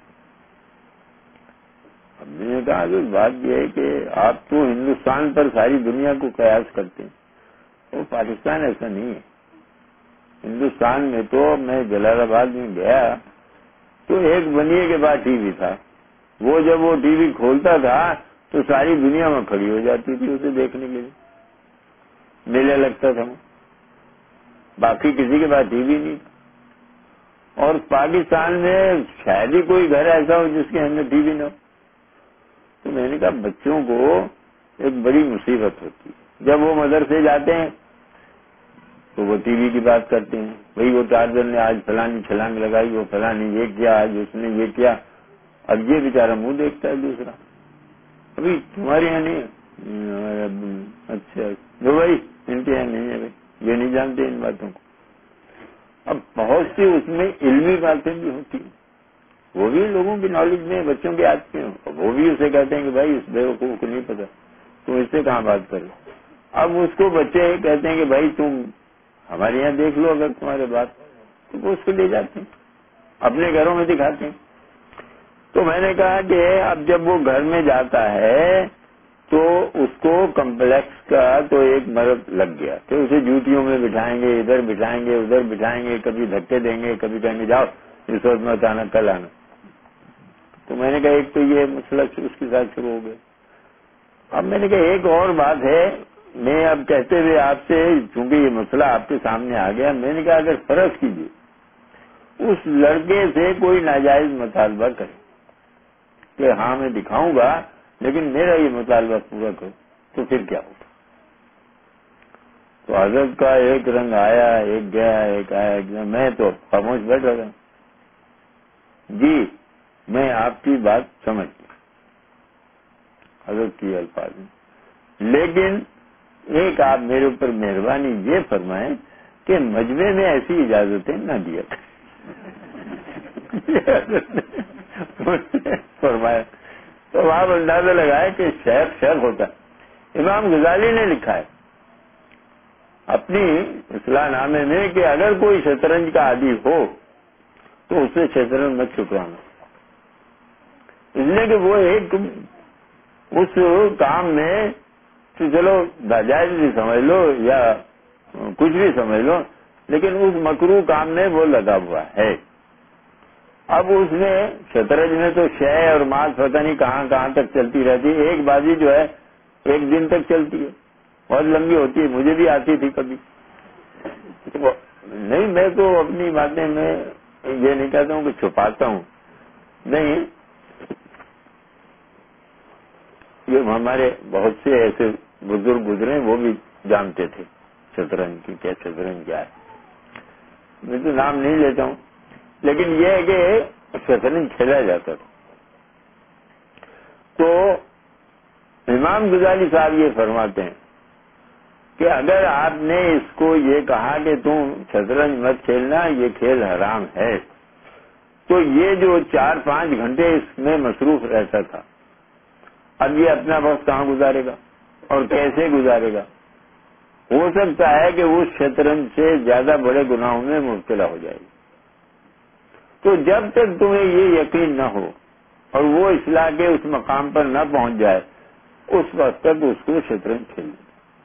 اب میں نے کہا حضرت بات یہ ہے کہ آپ تو ہندوستان پر ساری دنیا کو قیاس کرتے ہیں، وہ پاکستان ایسا نہیں ہے۔ ہندوستان میں تو میں جلال آباد میں گیا تو ایک بنیے کے بعد ٹی وی تھا، وہ جب وہ ٹی وی کھولتا تھا تو ساری دنیا میں کھڑی ہو جاتی تھی اسے دیکھنے کے لیے، میلہ لگتا تھا، باقی کسی کے پاس ٹی وی نہیں تھا۔ اور پاکستان میں شاید ہی کوئی گھر ایسا ہو جس کے اندر ٹی وی نہ ہو۔ تو میں نے کہا بچوں کو ایک بڑی مصیبت ہوتی ہے، جب وہ مدرسے جاتے ہیں تو وہ ٹی وی کی بات کرتے ہیں، بھئی وہ ٹارزن نے آج فلانی چھلانگ لگائی، وہ فلانی یہ کیا، آج اس نے یہ کیا۔ اب یہ بیچارہ منہ دیکھتا ہے دوسرا، ابھی تمہارے یہاں نہیں ہے؟ اچھا جو بھائی ان کے یہاں نہیں ہے، بھائی یہ نہیں جانتے ان باتوں کو۔ اب بہت سی اس میں علمی باتیں بھی ہوتی ہیں، وہ بھی لوگوں کی نالج میں بچوں کے آتی ہیں، وہ بھی اسے کہتے ہیں کہ بھائی اس بیوقوف کو نہیں پتا، تم اس سے کہاں بات کرو۔ اب اس کو بچے کہتے ہیں کہ بھائی تم ہمارے یہاں دیکھ لو اگر تمہارے بات، تو وہ اس کو لے جاتے ہیں اپنے گھروں میں دکھاتے ہیں۔ تو میں نے کہا کہ اب جب وہ گھر میں جاتا ہے تو اس کو کمپلیکس کا تو ایک مرض لگ گیا کہ اسے جوتیوں میں بٹھائیں گے، ادھر بٹھائیں گے، ادھر بٹھائیں گے، کبھی دھکے دیں گے، کبھی کہیں گے جاؤ اس وقت میں اچانک کل آنا۔ تو میں نے کہا ایک تو یہ مسئلہ اس کے ساتھ شروع ہو گیا۔ اب میں نے کہا ایک اور بات ہے، میں اب کہتے ہوئے آپ سے، چونکہ یہ مسئلہ آپ کے سامنے آ گیا، میں نے کہا اگر فرض کیجیے اس لڑکے سے کوئی ناجائز مطالبہ کرے کہ ہاں میں دکھاؤں گا لیکن میرا یہ مطالبہ پورا کرو، تو پھر کیا ہوگا؟ تو حضرت کا ایک رنگ آیا، ایک گیا، ایک آیا، ایک گیا، میں تو خاموش بیٹھا رہا۔ جی میں آپ کی بات سمجھ گیا حضرت کی الفاظ میں، لیکن ایک آپ میرے اوپر مہربانی یہ فرمائیں کہ مجمع میں ایسی اجازتیں نہ دیا فرمایا۔ تو آپ اندازہ لگائے کہ شیخ شیخ ہوتا ہے۔ امام غزالی نے لکھا ہے اپنی اصلاح نامے میں کہ اگر کوئی شطرنج کا عادی ہو تو اس سے شطرنج مت چھٹوانا، اس لیے کہ وہ ایک اس کام میں تو چلو ناجائز بھی سمجھ لو یا کچھ بھی سمجھ لو، لیکن اس مکروہ کام میں وہ لگا ہوا ہے۔ اب اس میں شطرنج میں تو شے اور مال پتہ نہیں کہاں کہاں تک چلتی رہتی ہے، ایک بازی جو ہے ایک دن تک چلتی ہے، بہت لمبی ہوتی ہے، مجھے بھی آتی تھی کبھی۔ نہیں میں تو اپنی باتیں میں یہ نہیں کہتا ہوں کہ چھپاتا ہوں، نہیں، یہ ہمارے بہت سے ایسے بزرگ گزرے وہ بھی جانتے تھے شطرنج کی کیا، شطرنج کیا ہے، میں تو نام نہیں لیتا ہوں، لیکن یہ ہے کہ شطرنج کھیلا جاتا تھا۔ تو امام غزالی صاحب یہ فرماتے ہیں کہ اگر آپ نے اس کو یہ کہا کہ تم شطرنج مت کھیلنا، یہ کھیل حرام ہے، تو یہ جو چار پانچ گھنٹے اس میں مصروف رہتا تھا، اب یہ اپنا وقت کہاں گزارے گا اور کیسے گزارے گا؟ ہو سکتا ہے کہ وہ شطرنج سے زیادہ بڑے گناہوں میں مبتلا ہو جائے گی۔ تو جب تک تمہیں یہ یقین نہ ہو اور وہ اصلاح کے اس مقام پر نہ پہنچ جائے، اس وقت تک اس کو شطرنج کھیلنا۔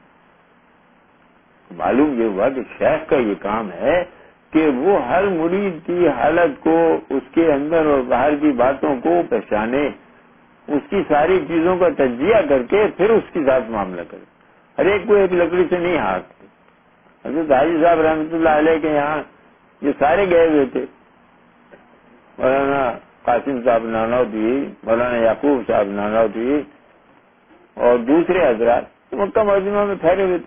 معلوم یہ ہوا کہ شیخ کا یہ کام ہے کہ وہ ہر مرید کی حالت کو، اس کے اندر اور باہر کی باتوں کو پہچانے، اس کی ساری چیزوں کا تجزیہ کر کے پھر اس کے ساتھ معاملہ کرے. ہر ایک کو ایک لکڑی سے نہیں ہانکتے. حضرت حاجی صاحب رحمۃ اللہ علیہ کے یہاں یہ سارے گئے ہوئے تھے. مولانا قاسم صاحب نانوتوی، مولانا یعقوب صاحب نانوتوی اور دوسرے حضرات مکہ مدینہ میں ٹھہرے ہوئے تھے.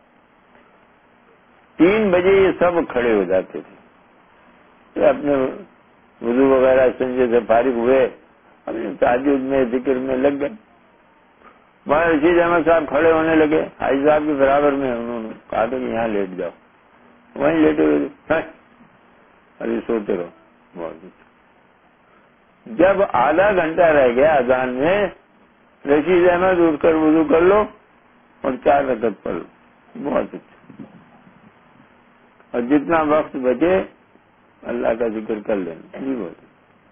تین بجے یہ سب کھڑے ہو جاتے تھے، اپنے وضو وغیرہ سنجے سے فارغ ہوئے، اپنے تہجد میں ذکر میں لگ گئے. مولانا رشید احمد صاحب کھڑے ہونے لگے حاجی صاحب کے برابر میں. انہوں نے کہا کہ یہاں لیٹ جاؤ. وہیں لیٹے ہوئے تھے. ابھی سوتے رہو. بہت اچھا. جب آدھا گھنٹہ رہ گیا اذان میں، رشید احمد اٹھ کر وضو کر لو اور چار رکعت پڑھ لو. بہت اچھا. اور جتنا وقت بچے اللہ کا ذکر کر لینا. جی بہت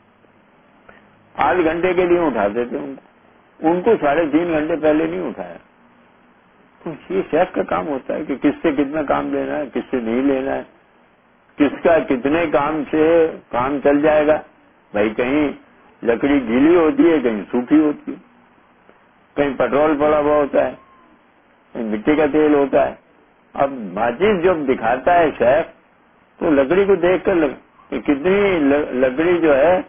آدھ گھنٹے کے لیے اٹھاتے تھے ان کو ان کو ساڑھے تین گھنٹے پہلے نہیں اٹھایا. تو یہ شیخ کا کام ہوتا ہے کہ کس سے کتنا کام لینا ہے، کس سے نہیں لینا ہے، کس کا کتنے کام سے کام چل جائے گا. بھائی کہیں لکڑی گیلی ہوتی ہے، کہیں سوکھی ہوتی ہے، کہیں پٹرول پڑا ہوا ہوتا ہے، کہیں مٹی کا تیل ہوتا ہے. اب ماچس جب دکھاتا ہے شیخ تو لکڑی کو دیکھ کر لگ... کہ کتنی لکڑی جو ہے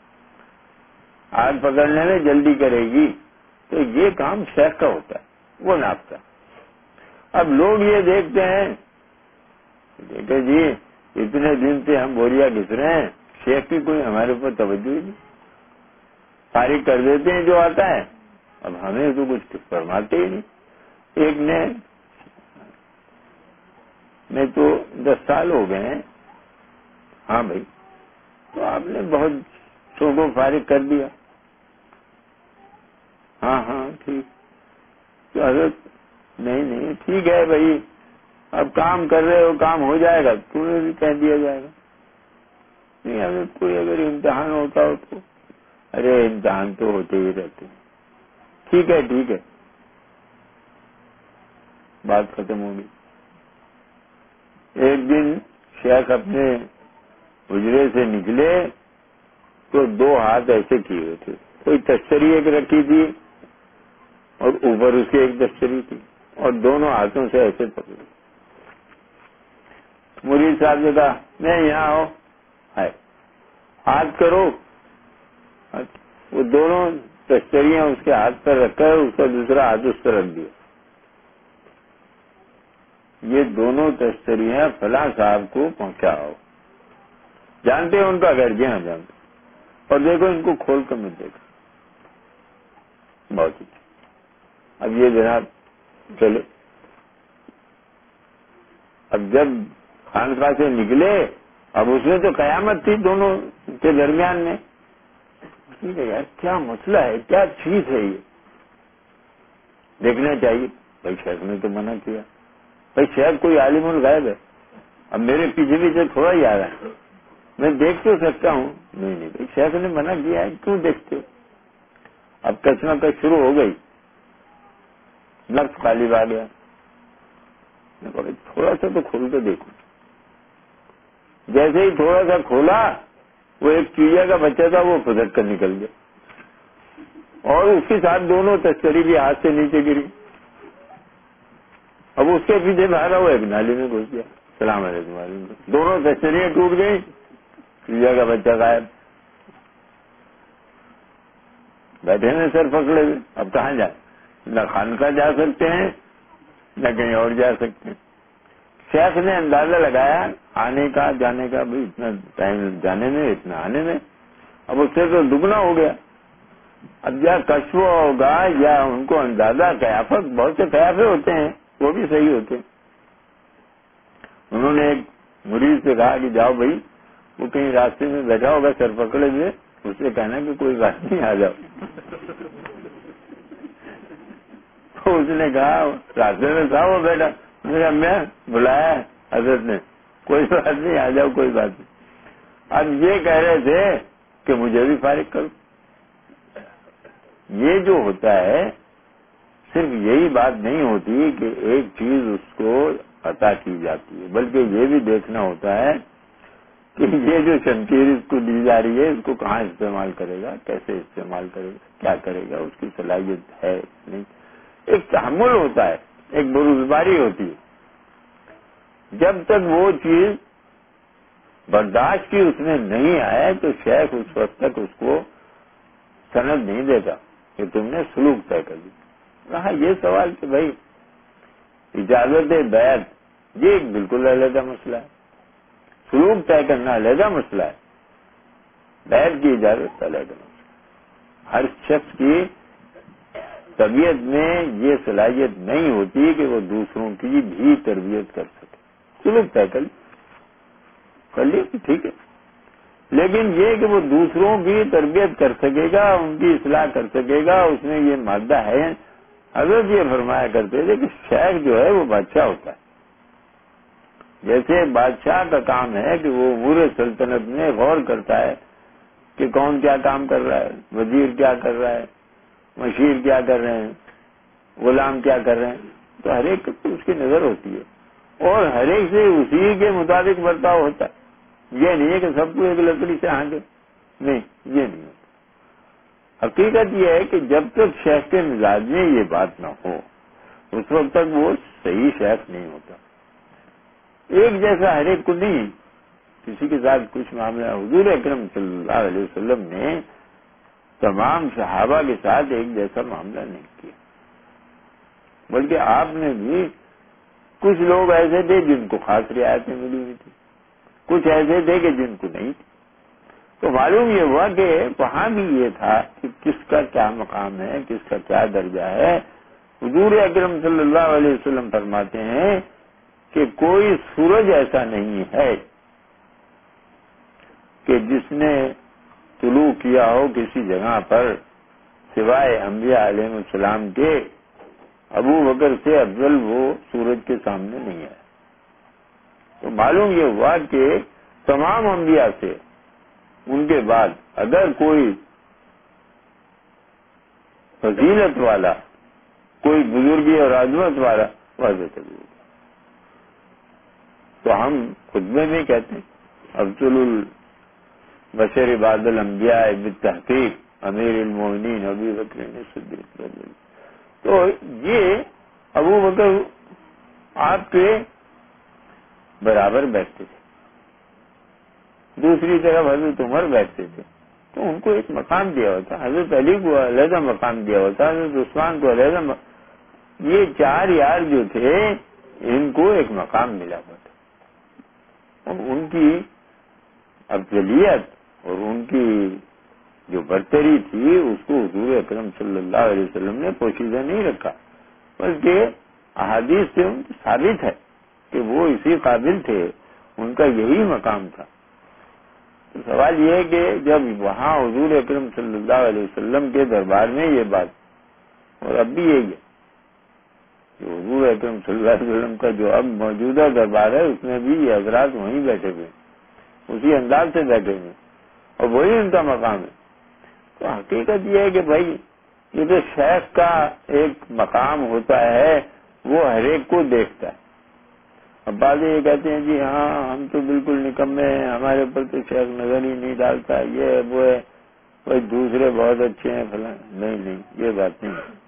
آگ پکڑنے میں جلدی کرے گی. تو یہ کام شیخ کا ہوتا ہے، وہ ناپتا. اب لوگ یہ دیکھتے ہیں دیکھے جی اتنے دن سے ہم بوریا گھس رہے ہیں، شیخ کی کوئی ہمارے اوپر توجہ ہی نہیں، فارغ کر دیتے ہیں جو آتا ہے. اب ہمیں تو کچھ فرماتے ہی نہیں. ایک نے میں تو دس سال ہو گئے ہیں. ہاں بھائی تو آپ نے بہت سو کو فارغ کر دیا. ہاں ہاں ٹھیک. تو حضرت نہیں نہیں ٹھیک ہے بھائی، اب کام کر رہے ہو کام ہو جائے گا، تمہیں بھی کہہ دیا جائے گا. نہیں حضرت کوئی اگر امتحان ہوتا ہو تو ارے امتحان تو ہوتے ہی رہتے ہیں. ٹھیک ہے ٹھیک ہے. بات ختم ہوگی. ایک دن شیخ اپنے حجرے سے نکلے تو دو ہاتھ ایسے کیے ہوئے تھے. کوئی تشتری ایک رکھی تھی اور اوپر اس کی ایک تشتری تھی اور دونوں ہاتھوں سے ایسے پکڑے. مرید صاحب نے کہا میں یہاں آؤ ہے ہاتھ کرو. وہ دونوں تشتریاں اس کے ہاتھ پر رکھ کر اس کا دوسرا ہاتھ اس پر رکھ دیا. یہ دونوں تشتریاں فلاں صاحب کو پہنچاؤ. جانتے ہیں ان کا گھر؟ جی ہاں جانتے. اور دیکھو ان کو کھول کر میں دیکھا. بہت اچھا. اب یہ جناب چلے. اب جب خانقاہ سے نکلے اب اس میں تو قیامت تھی دونوں کے درمیان میں. ٹھیک ہے یار کیا مسئلہ ہے، کیا چیز ہے یہ، دیکھنا چاہیے. بھائی شیخ نے تو منع کیا. بھائی شیخ کوئی عالم الغیب ہے. اب میرے پیچھے پیچھے تھوڑا ہی آ رہا ہے، میں دیکھ تو سکتا ہوں. نہیں نہیں بھائی شیخ نے منع کیا ہے، کیوں دیکھتے ہو؟ اب کچھ شروع ہو گئی. نفس غالب آ گیا. میں کہا تھوڑا سا تو کھول کے دیکھو. جیسے ہی تھوڑا سا کھولا وہ ایک چوہے کا بچہ تھا وہ پھسٹ کر نکل گیا اور اس کے ساتھ دونوں تشتری بھی ہاتھ سے نیچے گری. اب اس کے پیچھے بھاگا وہ ایک نالی میں گھس گیا. السلام علیکم وعلیکم. دونوں تشتریاں ٹوٹ گئی، چوہے کا بچہ غائب. بیٹھے میں سر پکڑے ہوئے. اب کہاں جائیں؟ نہ خانقاہ جا سکتے ہیں نہ کہیں اور جا سکتے ہیں. شیخ نے اندازہ لگایا آنے کا جانے کا، بھی اتنا ٹائم جانے میں اتنا آنے میں. اب اس سے تو دگنا ہو گیا. اب یا کشف ہوگا یا ان کو اندازہ قیافت، بہت سے قیافے ہوتے ہیں وہ بھی صحیح ہوتے ہیں. انہوں نے ایک مرید سے کہا کہ جاؤ بھائی وہ کہیں راستے میں بیٹھا ہوگا سر پکڑے ہوئے، اس سے کہنا کہ کوئی بات نہیں آ جاؤ. تو اس نے کہا راستے میں تھا وہ بیٹا. میرا میں بلایا حضرت نے، کوئی بات نہیں آ جاؤ کوئی بات نہیں. اب یہ کہہ رہے تھے کہ مجھے بھی فارغ کرو. یہ جو ہوتا ہے صرف یہی بات نہیں ہوتی کہ ایک چیز اس کو عطا کی جاتی ہے، بلکہ یہ بھی دیکھنا ہوتا ہے کہ یہ جو شمشیر اس کو دی جا رہی ہے اس کو کہاں استعمال کرے گا، کیسے استعمال کرے گا، کیا کرے گا، اس کی صلاحیت ہے نہیں. ایک تحمل ہوتا ہے، ایک بروزگاری ہوتی ہے. جب تک وہ چیز برداشت کی اس میں نہیں آئے تو شیخ اس وقت تک اس کو سند نہیں دیتا کہ تم نے سلوک طے کر دی. رہا یہ سوال کہ بھائی اجازت بیعت یہ ایک بالکل علیحدہ مسئلہ ہے، سلوک طے کرنا علیحدہ مسئلہ ہے، بیعت کی اجازت علیحدہ مسئلہ ہے. ہر شخص کی طبیعت میں یہ صلاحیت نہیں ہوتی کہ وہ دوسروں کی بھی تربیت کر سکے. سلوک طے کر کر لی ٹھیک ہے، لیکن یہ کہ وہ دوسروں کی تربیت کر سکے گا، ان کی اصلاح کر سکے گا، اس میں یہ مادہ ہے. حضرت یہ فرمایا کرتے تھے کہ شیخ جو ہے وہ بادشاہ ہوتا ہے. جیسے بادشاہ کا کام ہے کہ وہ امور سلطنت میں غور کرتا ہے کہ کون کیا کام کر رہا ہے، وزیر کیا کر رہا ہے، مشیر کیا کر رہے ہیں، غلام کیا کر رہے ہیں، تو ہر ایک کی اس کی نظر ہوتی ہے اور ہر ایک سے اسی کے مطابق برتاؤ ہوتا ہے. یہ نہیں ہے کہ سب کو ایک لکڑی سے آگے، نہیں یہ نہیں ہوتا. حقیقت یہ ہے کہ جب تک شیخ کے مزاج میں یہ بات نہ ہو اس وقت تک وہ صحیح شیخ نہیں ہوتا. ایک جیسا ہر ایک کو نہیں، کسی کے ساتھ کچھ معاملہ. حضور اکرم صلی اللہ علیہ وسلم نے تمام صحابہ کے ساتھ ایک جیسا معاملہ نہیں کیا، بلکہ آپ نے بھی کچھ لوگ ایسے تھے جن کو خاص رعایتیں ملی ہوئی تھی، کچھ ایسے تھے کہ جن کو نہیں تھی. تو معلوم یہ ہوا کہ وہاں بھی یہ تھا کہ کس کا کیا مقام ہے، کس کا کیا درجہ ہے. حضور اکرم صلی اللہ علیہ وسلم فرماتے ہیں کہ کوئی سورج ایسا نہیں ہے کہ جس نے طلوع کیا ہو کسی جگہ پر سوائے انبیاء علیہ السلام کے، ابو بکر سے افضل وہ سورج کے سامنے نہیں ہے. تو معلوم یہ ہوا کہ تمام انبیاء سے ان کے بعد اگر کوئی فضیلت والا، کوئی بزرگی اور عظمت والا، وہ حضرت ابو بکر. تو ہم خطبے میں کہتے ہیں افضل البشر بعد الانبیاء بالتحقیق امیر المومنین ابو بکر صدیق رضی اللہ. تو یہ ابو بکر آپ کے برابر بیٹھتے تھے، دوسری طرف حضرت عمر بیٹھتے تھے، تو ان کو ایک مقام دیا ہوتا. حضرت علی کو علیحدہ مقام دیا ہوتا، حضرت عثمان کو علیحدہ مقام. یہ چار یار جو تھے ان کو ایک مقام ملا ہوا تھا، اور ان کی افضلیت اور ان کی جو برتری تھی اس کو حضور اکرم صلی اللہ علیہ وسلم نے پوشیدہ نہیں رکھا، بلکہ احادیث سے ان کی ثابت ہے کہ وہ اسی قابل تھے، ان کا یہی مقام تھا. تو سوال یہ ہے کہ جب وہاں حضور اکرم صلی اللہ علیہ وسلم کے دربار میں یہ بات، اور اب بھی یہی ہے کہ حضور اکرم صلی اللہ علیہ وسلم کا جو اب موجودہ دربار ہے اس میں بھی یہ حضرات وہیں بیٹھے ہوئے، اسی انداز سے بیٹھے ہوئے، اور وہی ان کا مقام ہے. تو حقیقت یہ ہے کہ بھائی یہ جو شیخ کا ایک مقام ہوتا ہے وہ ہر ایک کو دیکھتا ہے. اب بعض یہ کہتے ہیں جی ہاں ہم تو بالکل نکمے ہیں، ہمارے اوپر تو شیخ نظر ہی نہیں ڈالتا، یہ وہ ہے، بھائی دوسرے بہت اچھے ہیں فلاں. نہیں نہیں یہ بات نہیں ہے.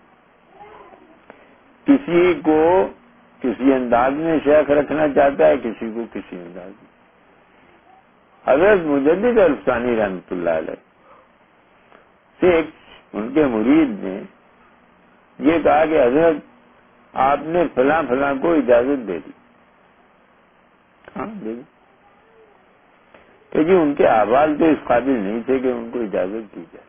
کسی کو کسی انداز میں شیخ رکھنا چاہتا ہے، کسی کو کسی انداز میں. حضرت مجدد الفسانی رحمۃ اللہ علیہ سے ایک ان کے مرید نے یہ کہا کہ حضرت آپ نے فلاں فلاں کو اجازت دے دی. ہاں دے دی کہ جی ان کے احوال تو اس قابل نہیں تھے کہ ان کو اجازت دی جائے.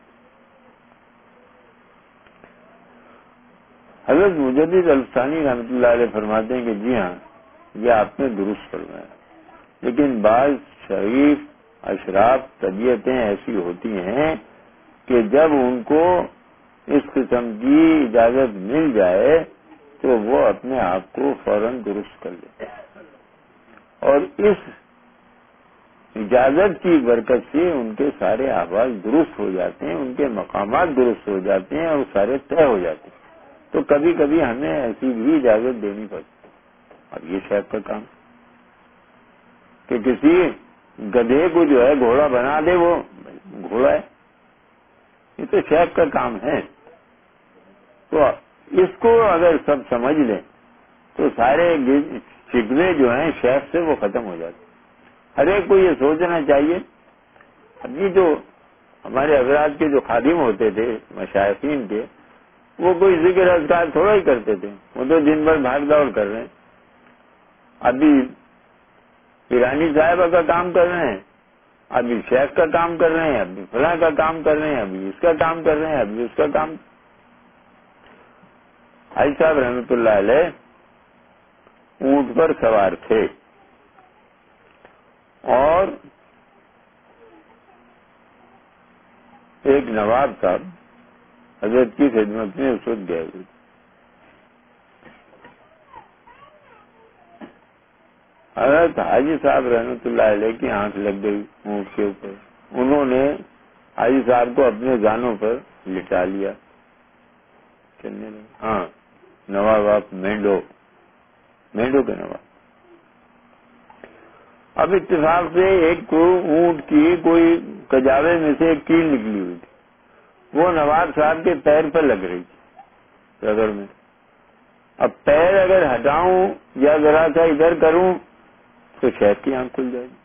حضرت مجدد الفسانی رحمۃ اللہ علیہ فرماتے ہیں کہ جی ہاں یہ آپ نے درست فرمایا، لیکن بعض شریف اشراف طبیعتیں ایسی ہوتی ہیں کہ جب ان کو اس قسم کی اجازت مل جائے تو وہ اپنے آپ کو فوراً درست کر لیتے ہیں، اور اس اجازت کی برکت سے ان کے سارے احوال درست ہو جاتے ہیں، ان کے مقامات درست ہو جاتے ہیں اور سارے طے ہو جاتے ہیں. تو کبھی کبھی ہمیں ایسی بھی اجازت دینی پڑتی ہے. اب یہ شیخ کا کام کہ کسی گدھے کو جو ہے گھوڑا بنا دے، وہ گھوڑا ہے، یہ تو شیخ کا کام ہے۔ تو اس کو اگر سب سمجھ لیں تو سارے شکوے جو ہیں شیخ سے وہ ختم ہو جاتے۔ ہر ایک کو یہ سوچنا چاہیے، ابھی جو ہمارے حضرات کے جو خادم ہوتے تھے مشائخین کے، وہ کوئی ذکر اذکار تھوڑا ہی کرتے تھے، وہ تو دن بھر بھاگ دوڑ کر رہے ہیں۔ ابھی پیرانی صاحبہ کا کام کر رہے ہیں، ابھی شیخ کا کام کر رہے ہیں، ابھی فلاں کا کام کر رہے ہیں، ابھی اس کا کام کر رہے ہیں، ابھی اس کا کام۔ حاجی صاحب رحمۃ اللہ علیہ اونٹ پر سوار تھے اور ایک نواب صاحب حضرت کی خدمت میں اس وقت گئے ہوئے۔ حضرت حاجی صاحب رحمۃ اللہ علیہ کی آنکھ لگ گئی اونٹ کے اوپر، انہوں نے حاجی صاحب کو اپنے زانوں پر لٹا لیا، چلنے لگے۔ ہاں، نواب آپ مینڈو مینڈو کے نواب۔ اب اتفاق سے ایک کو اونٹ کی کوئی کجاوے میں سے ایک کیل نکلی ہوئی تھی، وہ نواب صاحب کے پیر پر لگ رہی تھی رگڑ میں۔ اب پیر اگر ہٹاؤں یا ذرا سا ادھر کروں تو شیخ کی آنکھ کھل جائے گی۔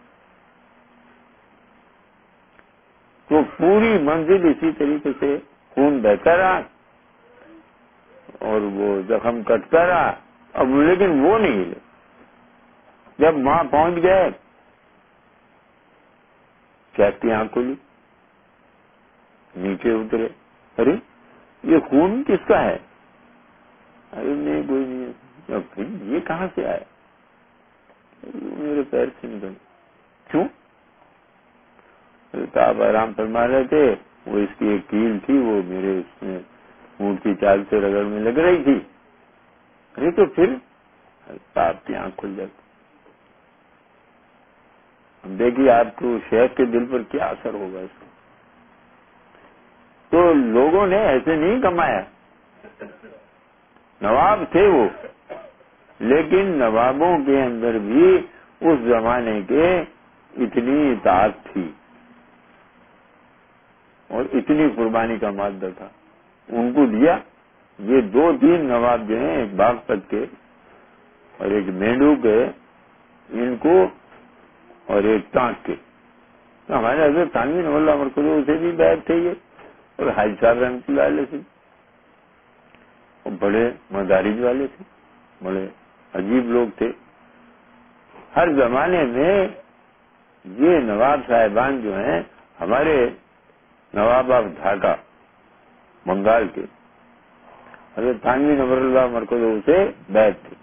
تو پوری منزل اسی طریقے سے خون بہتا رہا اور وہ زخم کٹتا رہا، اب لیکن وہ نہیں ہلے۔ جب وہاں پہنچ گئے شیخ کی آنکھ کھلی، نیچے اترے، ارے یہ خون کس کا ہے؟ ارے نہیں کوئی نہیں ہے۔ اب پھر یہ کہاں سے آیا؟ میرے پیر سے نکل۔ کیوں؟ تو آپ آرام فرما رہے تھے، وہ اس کی ایک کیل تھی، وہ میرے اس میں اونٹ کی چال سے رگڑ میں لگ رہی تھی۔ ارے تو پھر آپ کی آنکھ کھل جاتی۔ ہم دیکھیے آپ کو شیخ کے دل پر کیا اثر ہوگا اس کا۔ تو لوگوں نے ایسے نہیں کمایا، نواب تھے وہ، لیکن نوابوں کے اندر بھی اس زمانے کے اتنی اطاعت تھی اور اتنی قربانی کا مادہ تھا، ان کو دیا۔ یہ دو تین نواب جو ہیں، ایک باغپت کے اور ایک مینڈو کے، ان کو اور ایک ٹانک کے، ہمارے حضرت تھانوی نور اللہ مرکز اسے بھی بیعت تھے یہ، اور حاجی صاحب رحمۃ اللہ علیہ سے، اور بڑے مدارج والے تھے، بڑے عجیب لوگ تھے۔ ہر زمانے میں یہ نواب صاحبان جو ہیں، ہمارے نواب آف ڈھاکہ بنگال کے حضرت تھانوی نور اللہ مرکز سے بیعت تھے۔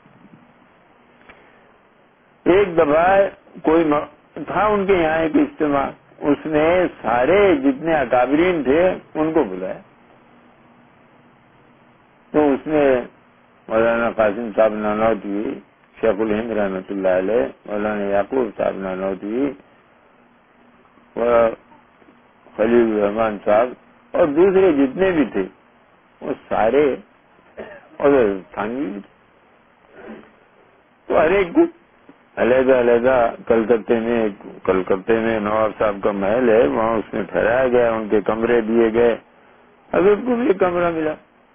ایک دفعہ کوئی تھا ان کے یہاں ایک اجتماع، اس نے سارے جتنے اکابرین تھے ان کو بلایا، تو اس نے مولانا قاسم صاحب نانوتوی، شیخ الہند رحمۃ اللہ علیہ، مولانا یعقوب صاحب نانوتوی، خلیل الرحمان صاحب اور دوسرے جتنے بھی تھے وہ سارے، اور تھانوی بھی تھے، تو ہر ایک کو علیحدہ علیحدہ کلکتے میں کلکتے میں نواب صاحب کا محل ہے، وہاں اس میں ٹھہرایا گیا، ان کے کمرے دیے گئے، حضرت کو بھی ایک کمرہ ملا،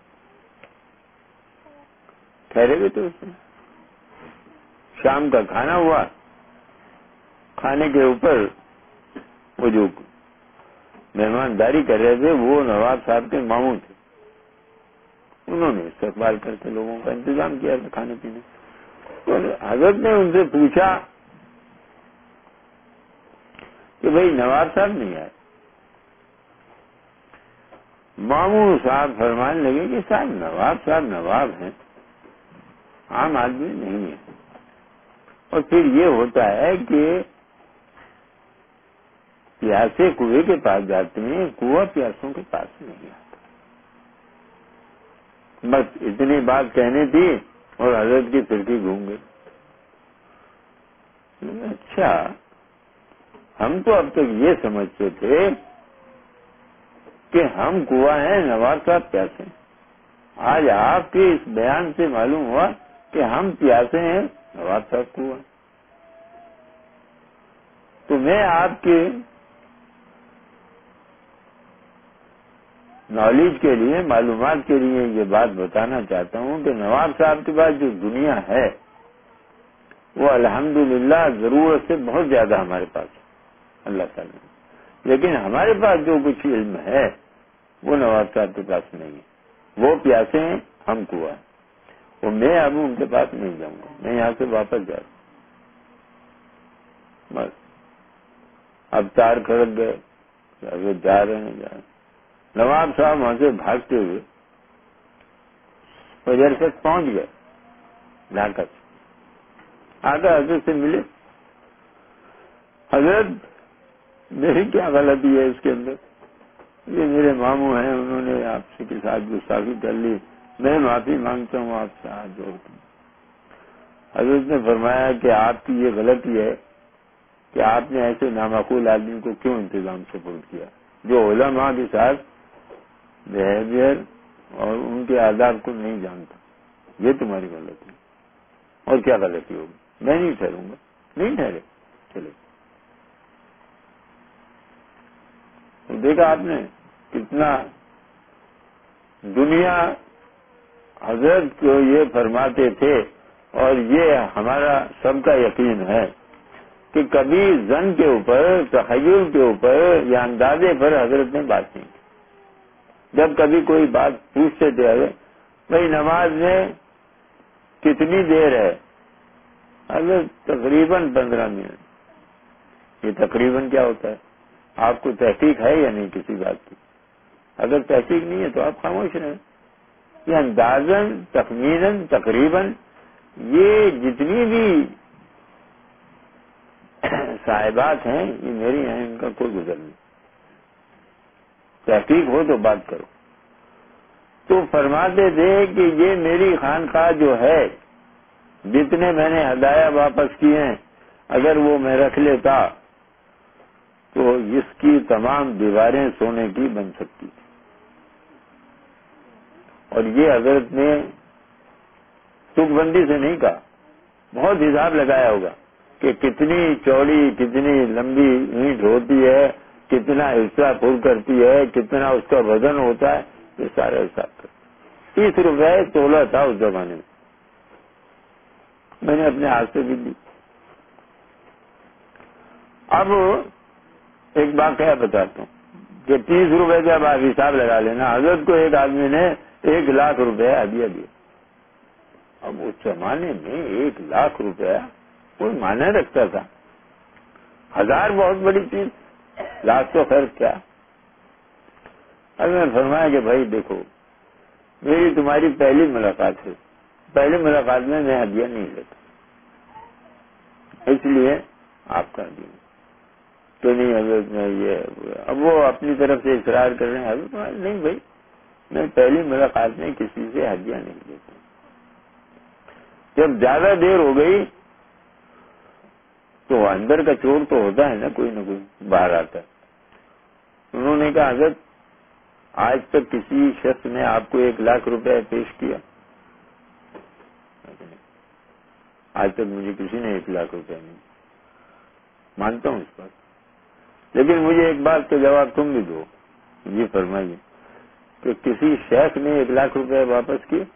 ٹھہرے گئے تھے اس میں۔ شام کا کھانا ہوا، کھانے کے اوپر وہ جو مہمانداری کر رہے تھے وہ نواب صاحب کے ماموں تھے، انہوں نے استقبال کر کے لوگوں کا انتظام کیا تھا کھانے پینے۔ تو حضرت نے ان سے پوچھا کہ بھئی نواب صاحب نہیں آئے؟ ماموں صاحب فرمانے لگے کہ صاحب نواب صاحب نواب ہیں، عام آدمی نہیں ہے، اور پھر یہ ہوتا ہے کہ پیاسے کنویں کے پاس جاتے ہیں، کنواں پیاسوں کے پاس نہیں آتا۔ بس اتنی بات کہنی تھی اور حضرت کی پھرکی گھوم گئی۔ اچھا، ہم تو اب تک یہ سمجھتے تھے کہ ہم کنواں ہیں، نواب صاحب پیاسے ہیں، آج آپ کے اس بیان سے معلوم ہوا کہ ہم پیاسے ہیں، نواب صاحب کنواں۔ تو میں آپ کی نالج کے لیے، معلومات کے لیے یہ بات بتانا چاہتا ہوں کہ نواب صاحب کے پاس جو دنیا ہے وہ الحمدللہ ضرورت سے بہت زیادہ ہمارے پاس ہے اللہ تعالیٰ نے، لیکن ہمارے پاس جو کچھ علم ہے وہ نواب صاحب کے پاس نہیں ہے۔ وہ پیاسے ہیں، ہم کنواں ہیں۔ وہ میں اب ان کے پاس نہیں جاؤں گا، میں یہاں سے واپس جا رہا ہوں بس۔ اب تار کھڑک گئے، ابھی جا رہے ہیں جا رہے ہیں۔ نواب صاحب وہاں سے بھاگتے ہوئے فجر تک پہنچ گئے ڈھاکہ سے، آ کر حضرت سے ملے۔ حضرت میری کیا غلطی ہے اس کے اندر؟ یہ میرے ماموں ہیں، انہوں نے آپ سے کے ساتھ گستاخی کر لی، میں معافی مانگتا ہوں آپ سے ہاتھ جوڑ کے۔ حضرت نے فرمایا کہ آپ کی یہ غلطی ہے کہ آپ نے ایسے نامعقول آدمی کو کیوں انتظام سپورٹ کیا جو علماء کے ساتھ بہیویئر اور ان کے آداب کو نہیں جانتا، یہ تمہاری غلطی ہے۔ اور کیا غلطی ہوگی؟ میں نہیں ٹھہروں گا، نہیں ٹھہرے چلے۔ تو دیکھا آپ نے کتنا دنیا حضرت کو یہ فرماتے تھے، اور یہ ہمارا سب کا یقین ہے کہ کبھی زن کے اوپر، تخیل کے اوپر یا اندازے پر حضرت نے بات نہیں کی۔ جب کبھی کوئی بات پوچھتے تھے حضرت بھائی نماز میں کتنی دیر ہے، حضرت تقریباً پندرہ منٹ۔ یہ تقریباً کیا ہوتا ہے؟ آپ کو تحقیق ہے یا نہیں کسی بات کی؟ اگر تحقیق نہیں ہے تو آپ خاموش رہیں۔ یہ اندازاً، تخمیناً، تقریباً، یہ جتنی بھی صاحبات ہیں یہ میری ہیں، ان کا کوئی گزر نہیں۔ تحقیق ہو تو بات کرو۔ تو فرماتے تھے کہ یہ میری خانقاہ جو ہے، جتنے میں نے ہدایہ واپس کیے ہیں، اگر وہ میں رکھ لیتا تو اس کی تمام دیواریں سونے کی بن سکتی تھی۔ اور یہ حضرت نے تک بندی سے نہیں کہا، بہت حساب لگایا ہوگا کہ کتنی چوڑی، کتنی لمبی اینٹ ہوتی ہے، کتنا حصہ پر کرتی ہے، کتنا اس کا وزن ہوتا ہے، یہ سارا حساب کر تیس روپے تولہ تھا اس زمانے میں، میں نے اپنے ہاتھ سے بھی دی۔ اب ایک واقعہ بتاتا ہوں کہ تیس روپے کا آپ حساب لگا لینا، حضرت کو ایک آدمی نے ایک لاکھ روپے ہدیہ دیا۔ اب اس زمانے میں ایک لاکھ روپیہ کوئی معنی رکھتا تھا؟ ہزار بہت بڑی چیز، لاکھ تو خیر کیا۔ اب میں نے فرمایا کہ بھائی دیکھو، میری تمہاری پہلی ملاقات ہے، پہلی ملاقات میں میں ہدیہ نہیں لیتا، اس لیے آپ کا دیا تو نہیں حضرت میں یہ۔ اب وہ اپنی طرف سے اصرار کر رہے ہیں، حضرت نہیں بھائی میں پہلی ملاقات میں کسی سے ہدیہ نہیں لیتا۔ جب زیادہ دیر ہو گئی تو اندر کا چور تو ہوتا ہے نا، کوئی نہ کوئی باہر آتا ہے۔ انہوں نے کہا حضرت آج تک کسی شخص نے آپ کو ایک لاکھ روپے پیش کیا؟ آج تک مجھے کسی نے ایک لاکھ روپے نہیں، مانتا ہوں اس بات، لیکن مجھے ایک بات کا جواب تم بھی دو، یہ فرمائیے کہ کسی شیخ نے ایک لاکھ روپے واپس کیے؟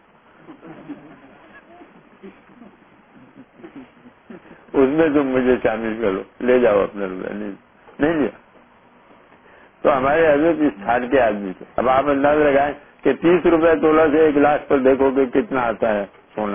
اس میں تم مجھے شامل کرو، لے جاؤ اپنا روپیہ، نہیں نہیں لیا تو ہمارے حضرت اس چھاٹ کے آدمی تھے۔ اب آپ انداز لگائیں کہ تیس روپے تولہ سے ایک لاکھ پر دیکھو کہ کتنا آتا ہے سونا۔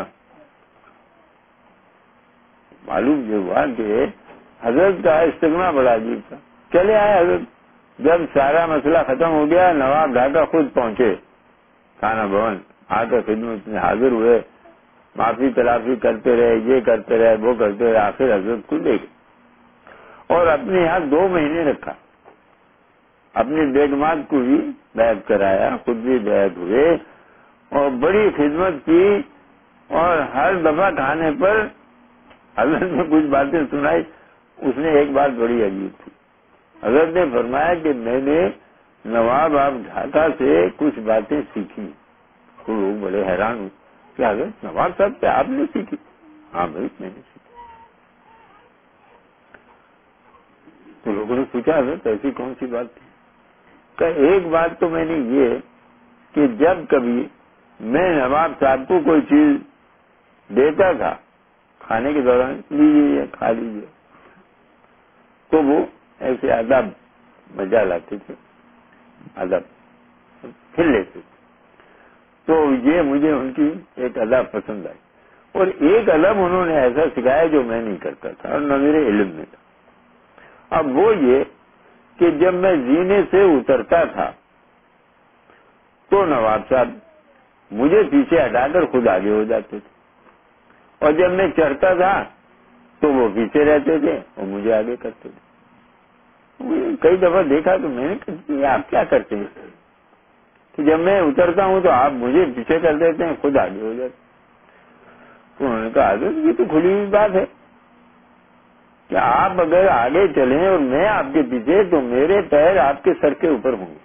معلوم یہ ہوا کہ حضرت کا استغنا بڑا عجیب تھا۔ چلے آئے حضرت، جب سارا مسئلہ ختم ہو گیا نواب ڈھاکہ خود پہنچے تھانہ بھون، آ کر خدمت میں حاضر ہوئے، معافی تلافی کرتے رہے، یہ کرتے رہے، وہ کرتے رہے، آخر حضرت کو لے گئے اور اپنے یہاں دو مہینے رکھا، اپنی بیگمات کو بھی بیعت کرایا، خود بھی بیعت ہوئے اور بڑی خدمت کی، اور ہر دفعہ کھانے پر حضرت نے کچھ باتیں سنائی۔ اس نے ایک بات بڑی عجیب تھی، حضرت نے فرمایا کہ میں نے نواب آپ ڈھاکہ سے کچھ باتیں سیکھی۔ تو لوگ بڑے حیران ہوئے کہ حضرت نواب صاحب سے آپ نے سیکھی؟ ہاں بھائی میں نے سیکھی۔ تو لوگوں نے پوچھا حضرت ایسی کون سی بات تھی؟ کہ ایک بات تو میں نے یہ کہ جب کبھی میں نواب صاحب کو کوئی چیز دیتا تھا کھانے کے دوران، لیجیے کھا لیجیے، تو وہ ایسے ادب مزہ لاتے تھے، ادب پھر لیتے تھے. تو یہ مجھے ان کی ایک ادب پسند آئی، اور ایک ادب انہوں نے ایسا سکھایا جو میں نہیں کرتا تھا اور نہ میرے علم میں تھا. اب وہ یہ کہ جب میں زینے سے اترتا تھا تو نواب صاحب مجھے پیچھے ہٹا کر خود آگے ہو جاتے تھے، اور جب میں چڑھتا تھا تو وہ پیچھے رہتے تھے اور مجھے آگے کرتے تھے. کئی دفعہ دیکھا تو میں نے کہا آپ کیا کرتے ہیں کہ جب میں اترتا ہوں تو آپ مجھے پیچھے کر دیتے ہیں، خود آگے ہو جاتے. تو انہوں نے کہا حضرت یہ تو کھلی ہوئی بات ہے کہ آپ اگر آگے چلیں اور میں آپ کے پیچھے تو میرے پیر آپ کے سر کے اوپر ہوں گے،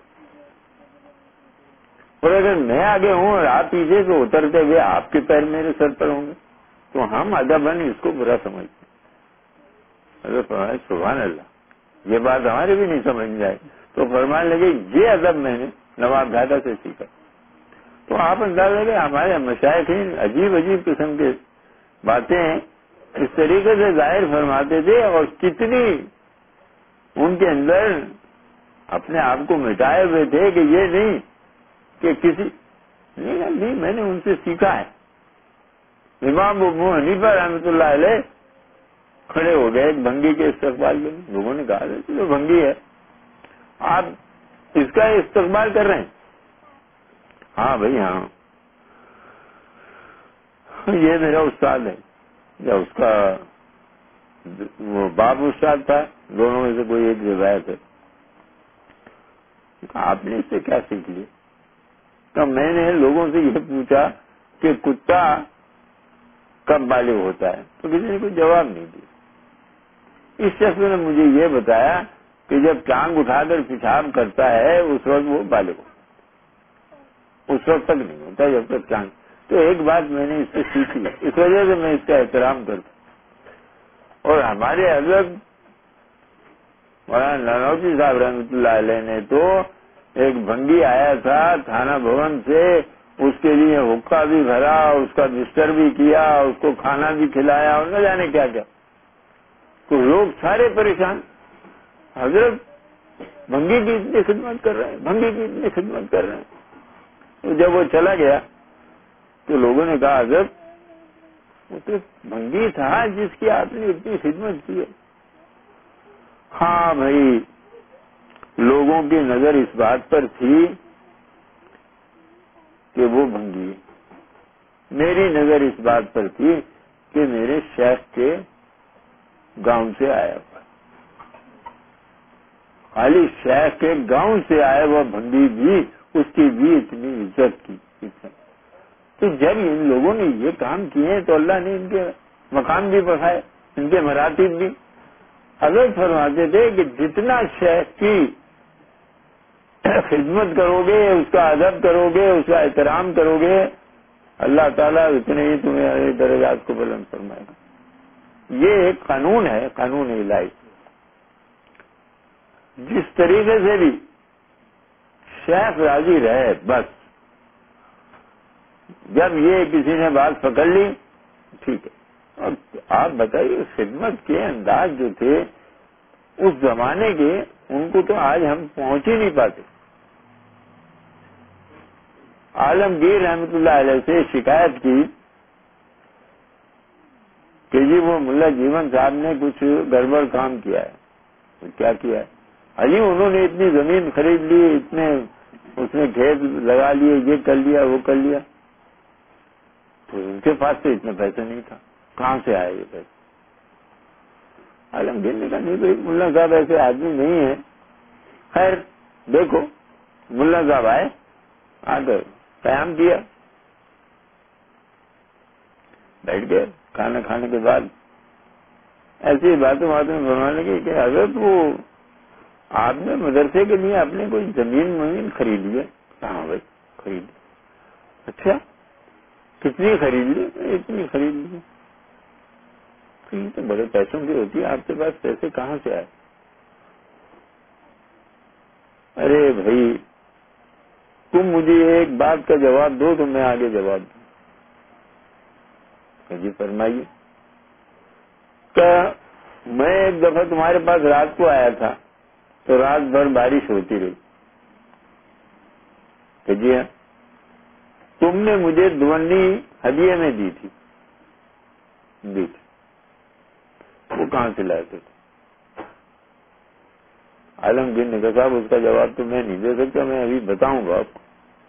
اور اگر میں آگے ہوں اور آپ پیچھے تو اترتے ہوئے آپ کے پیر میرے سر پر ہوں گے. تو ہم ادباً اس کو برا سمجھتے ہیں. حضرت فرمایا سبحان اللہ، یہ بات ہمارے بھی نہیں سمجھ میں آئی. تو فرمانے لگے یہ ادب میں نے نواب دادا سے سیکھا. تو آپ اندازہ لگے ہمارے مشائخین عجیب عجیب قسم کے باتیں اس طریقے سے ظاہر فرماتے تھے، اور کتنی ان کے اندر اپنے آپ کو مٹائے ہوئے تھے کہ یہ نہیں کہ کسی نہیں نہیں میں نے ان سے سیکھا ہے. امام ابو حنیفہ رحمۃ اللہ علیہ کھڑے ہو گئے ایک بھنگی کے استقبال میں. لوگوں نے کہا جو بھنگی ہے آپ اس کا استقبال کر رہے ہیں؟ ہاں بھائی ہاں، یہ میرا استاد ہے، یا اس کا وہ باپ استاد تھا، دونوں میں سے کوئی ایک روایت ہے. آپ نے اس سے کیا سیکھ لیا؟ تو میں نے لوگوں سے یہ پوچھا کہ کتا کب بالغ ہوتا ہے، تو کسی نے کوئی جواب نہیں دیا. اس شخص نے مجھے یہ بتایا کہ جب ٹانگ اٹھا کر پیشاب کرتا ہے اس وقت وہ بالغ ہوتا ہے، اس وقت تک نہیں ہوتا جب تک ٹانگ. تو ایک بات میں نے اس سے سیکھی، اس وجہ سے میں اس کا احترام کرتا ہوں. اور ہمارے حضرت مولانا نانوتوی صاحب رحمۃ اللہ علیہ نے تو ایک بھنگی آیا تھا تھانہ بھون سے، اس کے لیے حقہ بھی بھرا، اس کا بستر بھی کیا، اس کو کھانا بھی کھلایا، اور نہ جانے کیا کیا. تو لوگ سارے پریشان، حضرت بھنگی کی اتنی خدمت کر رہے ہیں، بھنگی کی اتنی خدمت کر رہے ہیں. تو جب وہ چلا گیا تو لوگوں نے کہا حضرت وہ تو بھنگی تھا جس کی آپ نے اتنی خدمت کی ہے. ہاں بھائی، لوگوں کی نظر اس بات پر تھی کہ وہ بھنگی ہے، میری نظر اس بات پر تھی کہ میرے شیخ کے گاؤں سے آیا ہوا، خالی شیخ کے گاؤں سے آیا ہوا بھنگی بھی اس کی بھی اتنی عزت کی. تو جب ان لوگوں نے یہ کام کیے تو اللہ نے ان کے مقام بھی بڑھائے، ان کے مراتب بھی. حضرت فرماتے تھے کہ جتنا شیخ کی خدمت کرو گے، اس کا ادب کرو گے، اس کا احترام کرو گے، اللہ تعالیٰ اتنے ہی تمہیں درجات کو بلند فرمائے گا. یہ ایک قانون ہے، قانون الہی. جس طریقے سے بھی شیخ راضی رہے بس. جب یہ کسی نے بات پکڑ لی ٹھیک ہے. اور آپ بتائیے خدمت کے انداز جو تھے اس زمانے کے، ان کو تو آج ہم پہنچ ہی نہیں پاتے. عالمگیر رحمت اللہ علیہ سے شکایت کی کہ جی وہ ملا جیون صاحب نے کچھ گڑبڑ کام کیا ہے. تو کیا کیا ہے؟ اجی انہوں نے اتنی زمین خرید لی، اتنے اس نے کھیت لگا لیے، یہ کر لیا وہ کر لیا. تو ان کے پاس تو اتنے پیسے نہیں تھا، کہاں سے آئے یہ پیسے؟ عالمگیر نے کہا نہیں بھائی ملا صاحب ایسے آدمی نہیں ہے. خیر دیکھو ملا صاحب آئے، آ کر قیام کیا، بیٹھ گئے. کھانا کھانے کے بعد ایسی باتوں باتوں میں فرمانے لگے کہ حضرت وہ آپ نے مدرسے کے لیے اپنے کوئی زمین ممین خریدی ہے؟ کہاں بھائی خرید. اچھا کتنی خرید لی؟ اتنی خرید لی. یہ تو بڑے پیسوں کی ہوتی ہے، آپ کے پاس پیسے کہاں سے آئے؟ ارے بھائی تم مجھے ایک بات کا جواب دو تو میں آگے جواب دوں. جی فرمائیے. کہ میں ایک دفعہ تمہارے پاس رات کو آیا تھا تو رات بھر بارش ہوتی رہی. کہ جی ہاں تم نے مجھے دونی ہدیے میں دی تھی. دی تھی. وہ کہاں سے لائے تھے؟ عالمگیر نے کہا صاحب اس کا جواب تو میں نہیں دے سکتا، میں ابھی بتاؤں گا آپ کو.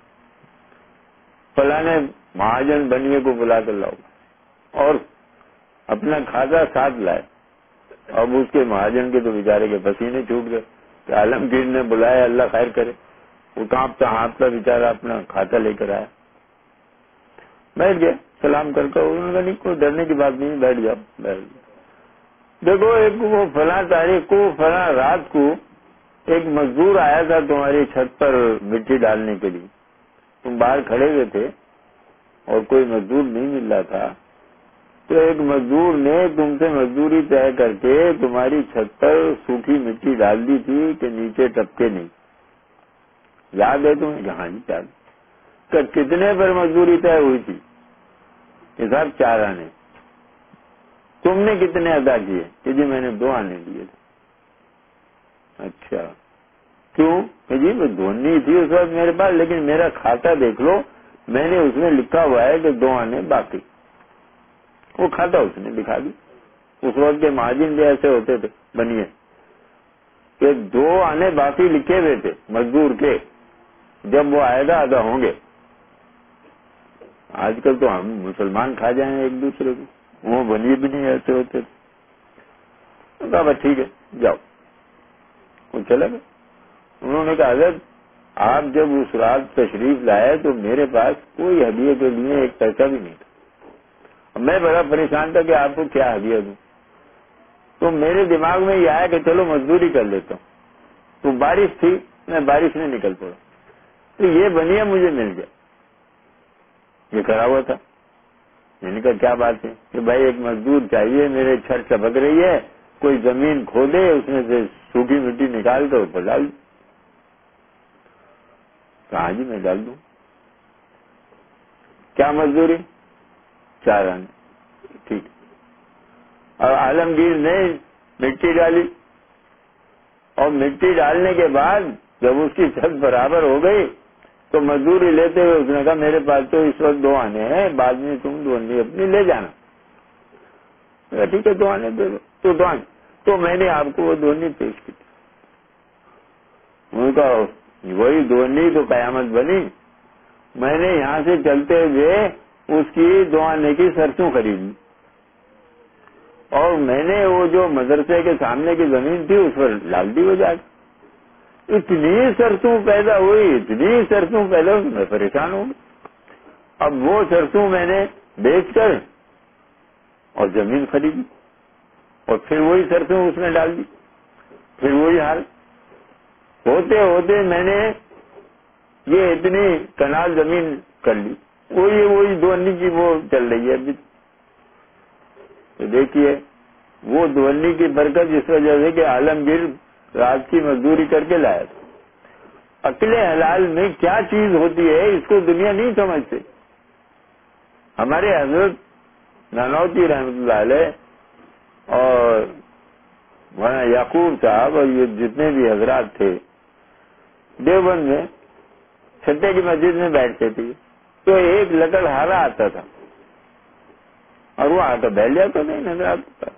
فلانے مہاجن بنیے کو بلا کر لاؤ اور اپنا کھاتا ساتھ لائے. اب اس کے مہاجن کے تو بیچارے کے پسینے چھوٹ گئے کہ عالمگیر نے بلایا، اللہ خیر کرے. وہ کانپتا ہانپتا بیچارہ اپنا کھاتا لے کر آیا، بیٹھ گیا سلام کر کے. انہوں نے کہا نہیں کوئی ڈرنے کی بات نہیں، بیٹھ جاؤ بیٹھ جاؤ. دیکھو ایک وہ فلاں تاریخ کو فلاں رات کو ایک مزدور آیا تھا تمہاری چھت پر مٹی ڈالنے کے لیے. تم باہر کھڑے ہوئے تھے اور کوئی مزدور نہیں مل رہا تھا تو ایک مزدور نے تم سے مزدوری طے کر کے تمہاری چھت پر سوکھی مٹی ڈال دی تھی کہ نیچے ٹپکے نہیں. یاد ہے تمہیں؟ ہاں جی یاد. کہ کتنے پر مزدوری طے ہوئی تھی؟ حساب چار آنے. تم نے کتنے ادا کیے؟ کہ جی میں نے دو آنے دیے تھے. اچھا کیوں؟ کہ جی وہ دونی تھی اس وقت میرے پاس، لیکن میرا کھاتا دیکھ لو میں نے اس میں لکھا ہوا ہے کہ دو آنے باقی. وہ کھاتا اس نے دکھا دی. اس وقت کے مہاجن بھی ایسے ہوتے تھے بنیے کہ دو آنے باقی لکھے ہوئے تھے مزدور کے، جب وہ آئے گا ادا ہوں گے. آج کل تو ہم مسلمان کھا جائیں ایک دوسرے کو، وہ بنیے بھی نہیں ایسے ہوتے تھے. کہا بس ٹھیک ہے جاؤ. وہ چلا گیا. انہوں نے کہا حضرت آپ جب اس رات تشریف لائے تو میرے پاس کوئی ہدیے کے لیے ایک پیسہ بھی نہیں تھا. میں بڑا پریشان تھا کہ آپ کو کیا ہدیہ دوں. تو میرے دماغ میں یہ آیا کہ چلو مزدوری کر لیتا ہوں. تو بارش تھی، میں بارش میں نکل پڑا تو یہ بنیا مجھے مل گیا. یہ کرا ہوا تھا. میں نے کہا کیا بات ہے؟ کہ بھائی ایک مزدور چاہیے، میرے چھت چپک رہی ہے، کوئی زمین کھودے اس میں سے سوکھی مٹی نکال کر اوپر ڈال دوں. کہا جی میں ڈال دوں. کیا مزدوری؟ چار آنے. ٹھیک. اور عالمگیر نے مٹی ڈالی اور مٹی ڈالنے کے بعد جب اس کی چھت برابر ہو گئی تو مزدوری لیتے ہوئے اس نے کہا میرے پاس تو اس وقت دو آنے ہیں، بعد میں تم دونی اپنی لے جانا. ٹھیک ہے دو آنے دے دو. تو دو آنے تو میں نے آپ کو وہ دونی پیش کی تھی. ان کا وہی دونی تو قیامت بنی. میں نے یہاں سے چلتے ہوئے اس کی دو آنے کی سرسوں خریدی اور میں نے وہ جو مدرسے کے سامنے کی زمین تھی اس پر ڈال دی. وہ جا کے اتنی سرسوں پیدا ہوئی، اتنی سرسوں پیدا ہوئی میں پریشان ہوں. اب وہ سرسوں میں نے بیچ کر اور زمین خریدی اور پھر وہی سرسوں اس میں ڈال دی. پھر وہی حال ہوتے ہوتے میں نے یہ اتنی کنال زمین کر لی. وہی وہی دونی کی وہ چل رہی ہے ابھی. تو دیکھیے وہ دونی کی برکت اس وجہ سے کہ عالمگیر رات کی مزدوری کر کے لایا تھا. عقل حلال میں کیا چیز ہوتی ہے اس کو دنیا نہیں سمجھتے. ہمارے حضرت نانوتی رحمۃ اللہ علیہ اور مولانا یعقوب صاحب اور یہ جتنے بھی حضرات تھے دیوبند میں چھٹے کی مسجد میں بیٹھتے تھے تو ایک لکڑ ہارا آتا تھا اور وہ آ کر بیٹھ جاتا نہیں نظر آتا تھا.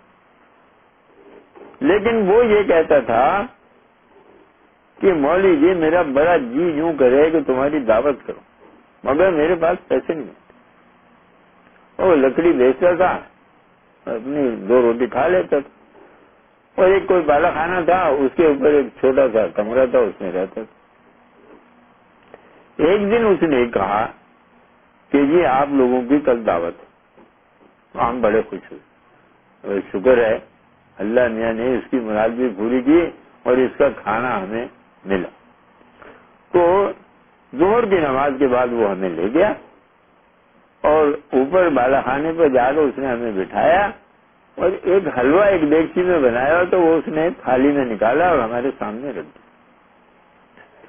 لیکن وہ یہ کہتا تھا کہ مولوی جی میرا بڑا جی یوں کرے کہ تمہاری دعوت کرو مگر میرے پاس پیسے نہیں. وہ لکڑی بیچتا تھا، اپنی دو روٹی کھا لیتا تھا اور ایک کوئی بالا خانہ تھا اس کے اوپر ایک چھوٹا سا کمرہ تھا اس میں رہتا تھا. ایک دن اس نے کہا کہ جی آپ لوگوں کی کل دعوت ہے. ہم بڑے خوش ہوئے. شکر ہے اللہ میاں نے اس کی مراد بھی پوری کی اور اس کا کھانا ہمیں ملا. تو ظہر کی نماز کے بعد وہ ہمیں لے گیا اور اوپر بالا خانے پر جا کر اس نے ہمیں بٹھایا اور ایک حلوہ ایک دیگچی میں بنایا تو وہ اس نے تھالی میں نکالا اور ہمارے سامنے رکھ دیا.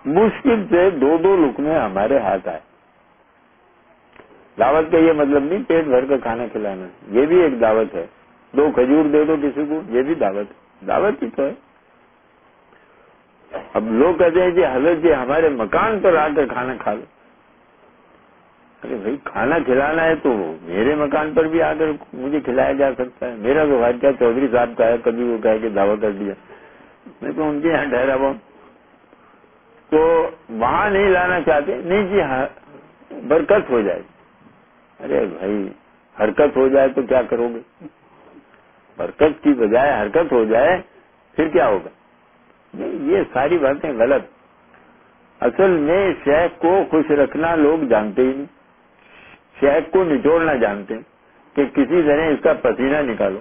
مشکل سے دو دو لقمے ہمارے ہاتھ آئے. دعوت کا یہ مطلب نہیں پیٹ بھر کر کھانا کھلانا، یہ بھی ایک دعوت ہے. دو کھجور دے دو کسی کو، یہ بھی دعوت ہے، دعوت ہی تو ہے. اب لوگ کہتے ہیں کہ حضرت جی ہمارے مکان پر آ کر کھانا کھا لو. ارے بھائی کھانا کھلانا ہے تو میرے مکان پر بھی آ کر مجھے کھلایا جا سکتا ہے. میرا تو خرچہ چودھری صاحب کا ہے، کبھی وہ کہہ کے دعویٰ کر دیا، میں تو ان کے یہاں ٹھہرا ہوا ہوں. تو وہاں نہیں لانا چاہتے، نہیں جی ہاں برکت ہو جائے. ارے بھائی حرکت ہو جائے تو کیا کرو گے؟ برکت کی بجائے حرکت ہو جائے پھر کیا ہوگا؟ نہیں، یہ ساری باتیں غلط. اصل میں شیخ کو خوش رکھنا لوگ جانتے ہی نہیں، شیخ کو نچوڑنا جانتے ہیں کہ کسی طرح اس کا پسینہ نکالو.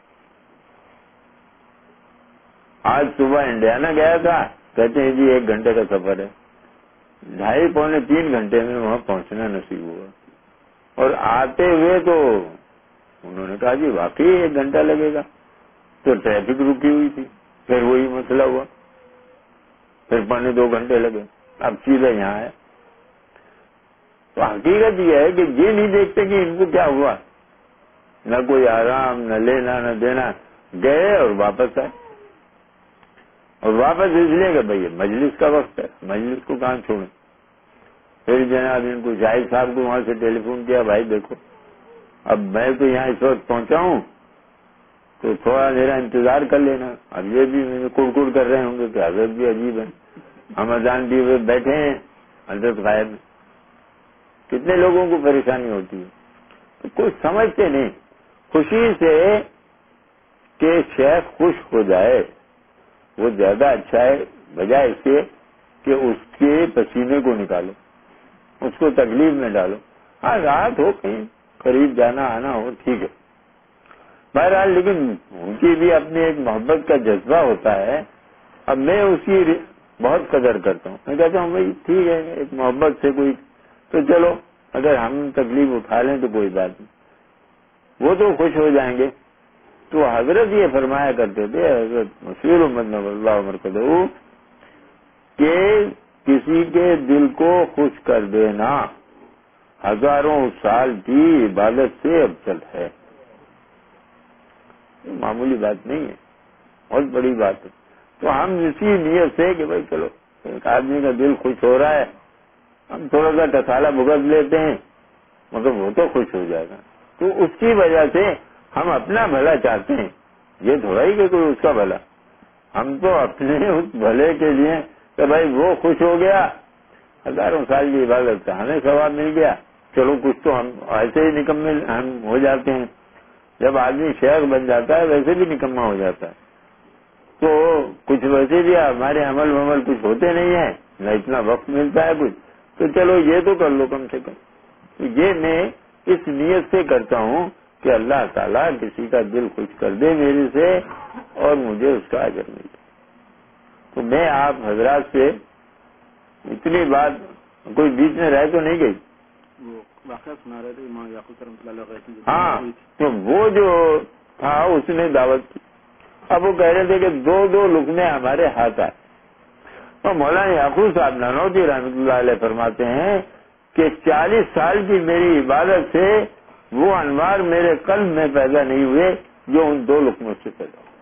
آج صبح انڈیانا گیا تھا، کہتے ہیں جی ایک گھنٹے کا سفر ہے. ڈھائی پونے تین گھنٹے میں وہاں پہنچنا نصیب ہوا. اور آتے ہوئے تو انہوں نے کہا جی واقعی ایک گھنٹہ لگے گا، تو ٹریفک رکی ہوئی تھی. پھر وہی مسئلہ ہوا، پھر پونے دو گھنٹے لگے. اب سیدھا یہاں ہے. تو حقیقت یہ ہے کہ یہ نہیں دیکھتے کہ ان کو کیا ہوا، نہ کوئی آرام، نہ لینا نہ دینا. گئے اور واپس آئے. اور واپس اس لیے کہ بھائی مجلس کا وقت ہے، مجلس کو کہاں چھوڑیں. پھر جناب ان کو شاہد صاحب کو وہاں سے ٹیلی فون کیا، بھائی دیکھو اب میں تو یہاں اس وقت پہنچا ہوں تو تھوڑا میرا انتظار کر لینا. اب یہ بھی کڑکڑ کر رہے ہوں گے کہ حضرت بھی عجیب ہے، ہم اذان دیے ہوئے بیٹھے ہیں، حضرت غائب. کتنے لوگوں کو پریشانی ہوتی ہے. تو کوئی سمجھتے نہیں. خوشی سے کہ شیخ خوش ہو جائے وہ زیادہ اچھا ہے، بجائے اس کے کہ اس کے پسینے کو نکالو، اس کو تکلیف میں ڈالو. ہاں رات ہو کہیں قریب جانا آنا ہو ٹھیک ہے بہرحال، لیکن ان کی بھی اپنی ایک محبت کا جذبہ ہوتا ہے. اب میں اس کی بہت قدر کرتا ہوں. میں کہتا ہوں بھائی ٹھیک ہے ایک محبت سے کوئی تو چلو اگر ہم تکلیف اٹھا لیں تو کوئی بات نہیں، وہ تو خوش ہو جائیں گے. تو حضرت یہ فرمایا کرتے تھے، حضرت مشیر احمد نور اللہ مرکزہ، کہ کسی کے دل کو خوش کر دینا ہزاروں سال کی عبادت سے افضل ہے. معمولی بات نہیں ہے، بہت بڑی بات ہے. تو ہم اسی نیت سے کہ بھائی چلو ایک آدمی کا دل خوش ہو رہا ہے، ہم تھوڑا سا ٹسالہ بھگت لیتے ہیں مگر وہ تو خوش ہو جائے گا. تو اس کی وجہ سے ہم اپنا بھلا چاہتے ہیں، یہ تھوڑا ہی کہ کوئی اس کا بھلا. ہم تو اپنے اس بھلے کے لیے کہ بھائی وہ خوش ہو گیا، ہزاروں سال کی عبادت کا ہمیں ثواب مل گیا. چلو کچھ تو ہم ایسے ہی نکمے ہم ہو جاتے ہیں. جب آدمی شیخ بن جاتا ہے ویسے بھی نکما ہو جاتا ہے. تو کچھ ویسے بھی ہمارے عمل ومل کچھ ہوتے نہیں ہیں، نہ اتنا وقت ملتا ہے کچھ. تو چلو یہ تو کر لو کم سے کم. یہ میں اس نیت سے کرتا ہوں کہ اللہ تعالیٰ کسی کا دل خوش کر دے میرے سے اور مجھے اس کا اجر مل جائے. تو میں آپ حضرات سے اتنی بات، کوئی بیچ میں رہ تو نہیں گئی. واقعہ سنا رہے تھے امام یعقوب رحمۃ اللہ علیہ کی. ہاں تو وہ جو تھا اس نے دعوت کی. اب وہ کہہ رہے تھے کہ دو دو لقمے ہمارے ہاتھ آئے. تو مولانا یعقوب صاحب نانوتوی رحمۃ اللہ علیہ فرماتے ہیں کہ چالیس سال کی میری عبادت سے وہ انوار میرے قلب میں پیدا نہیں ہوئے جو ان دو لقموں سے پیدا ہوئے.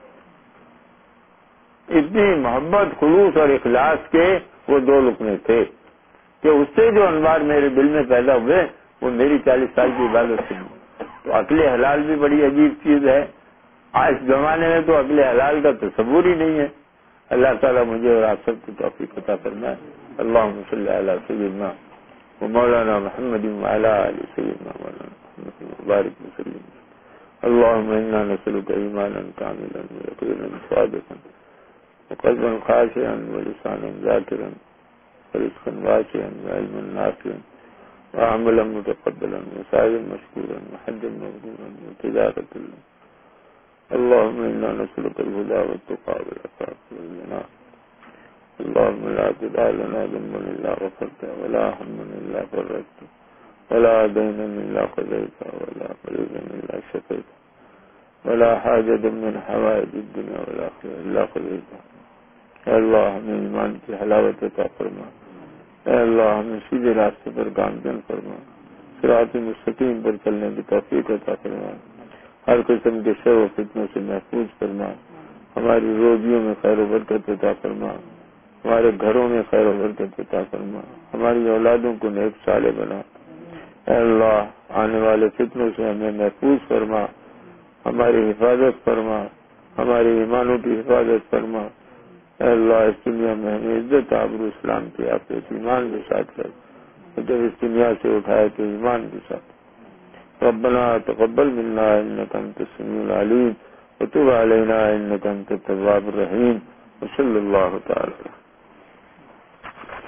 اتنی محبت، خلوص اور اخلاص کے وہ دو لقمے تھے کہ اس سے جو انوار میرے دل میں پیدا ہوئے وہ میری چالیس سال کی عبادت سے نہیں. تو عقل حلال بھی بڑی عجیب چیز ہے. آج زمانے میں تو عقل حلال کا تصور ہی نہیں ہے. اللہ تعالیٰ مجھے اور آپ سب کو توفیق عطا فرمائے. اللہم صلی علی سیدنا و مولانا محمد وعلی آل سیدنا مولانا محمد وبارک وسلم. اللہم انا نسألک ایمانا کاملا ویقینا صادقا وقلبا خاشعا ولسانا ذاکرا ورزقا واسعا وعلما نافعا وعملا متقبلا وسعيا مشكورا وحجا مبرورا وتجارة الله. اللهم إنا نسألك الهدى والتقى والعفاف والغنى. اللهم لا تدع لنا ذنبا إلا غفرته ولا هما إلا فرجته ولا دينا إلا قضيته ولا مريضا إلا شفيته ولا حاجة من حوائج الدنيا والآخرة إلا قضيتها اے اللہ ہمیں ایمان کی حلاوت عطا فرما، اے اللہ ہمیں سیدھے راستے پر گامزن فرما، صراط مستقیم پر چلنے کی توفیق عطا فرما، ہر قسم کے شر و فتنوں سے محفوظ فرما، ہماری روزیوں میں خیر و برکت عطا فرما، ہمارے گھروں میں خیر و برکت عطا فرما، ہماری اولادوں کو نیک صالح بنا، اے اللہ آنے والے فتنوں سے ہمیں محفوظ فرما، ہماری حفاظت فرما، ہمارے ایمانوں کی حفاظت فرما، اے اللہ اس دنیا میں ہمیں عزت آبرو اسلام کی عافیت ایمان کے ساتھ کر، جب اس دنیا سے اٹھائے تو ایمان کے ساتھ۔ ربنا تقبل منا انك انت السميع العليم وتب علينا انك انت التواب الرحيم وصلى الله تعالى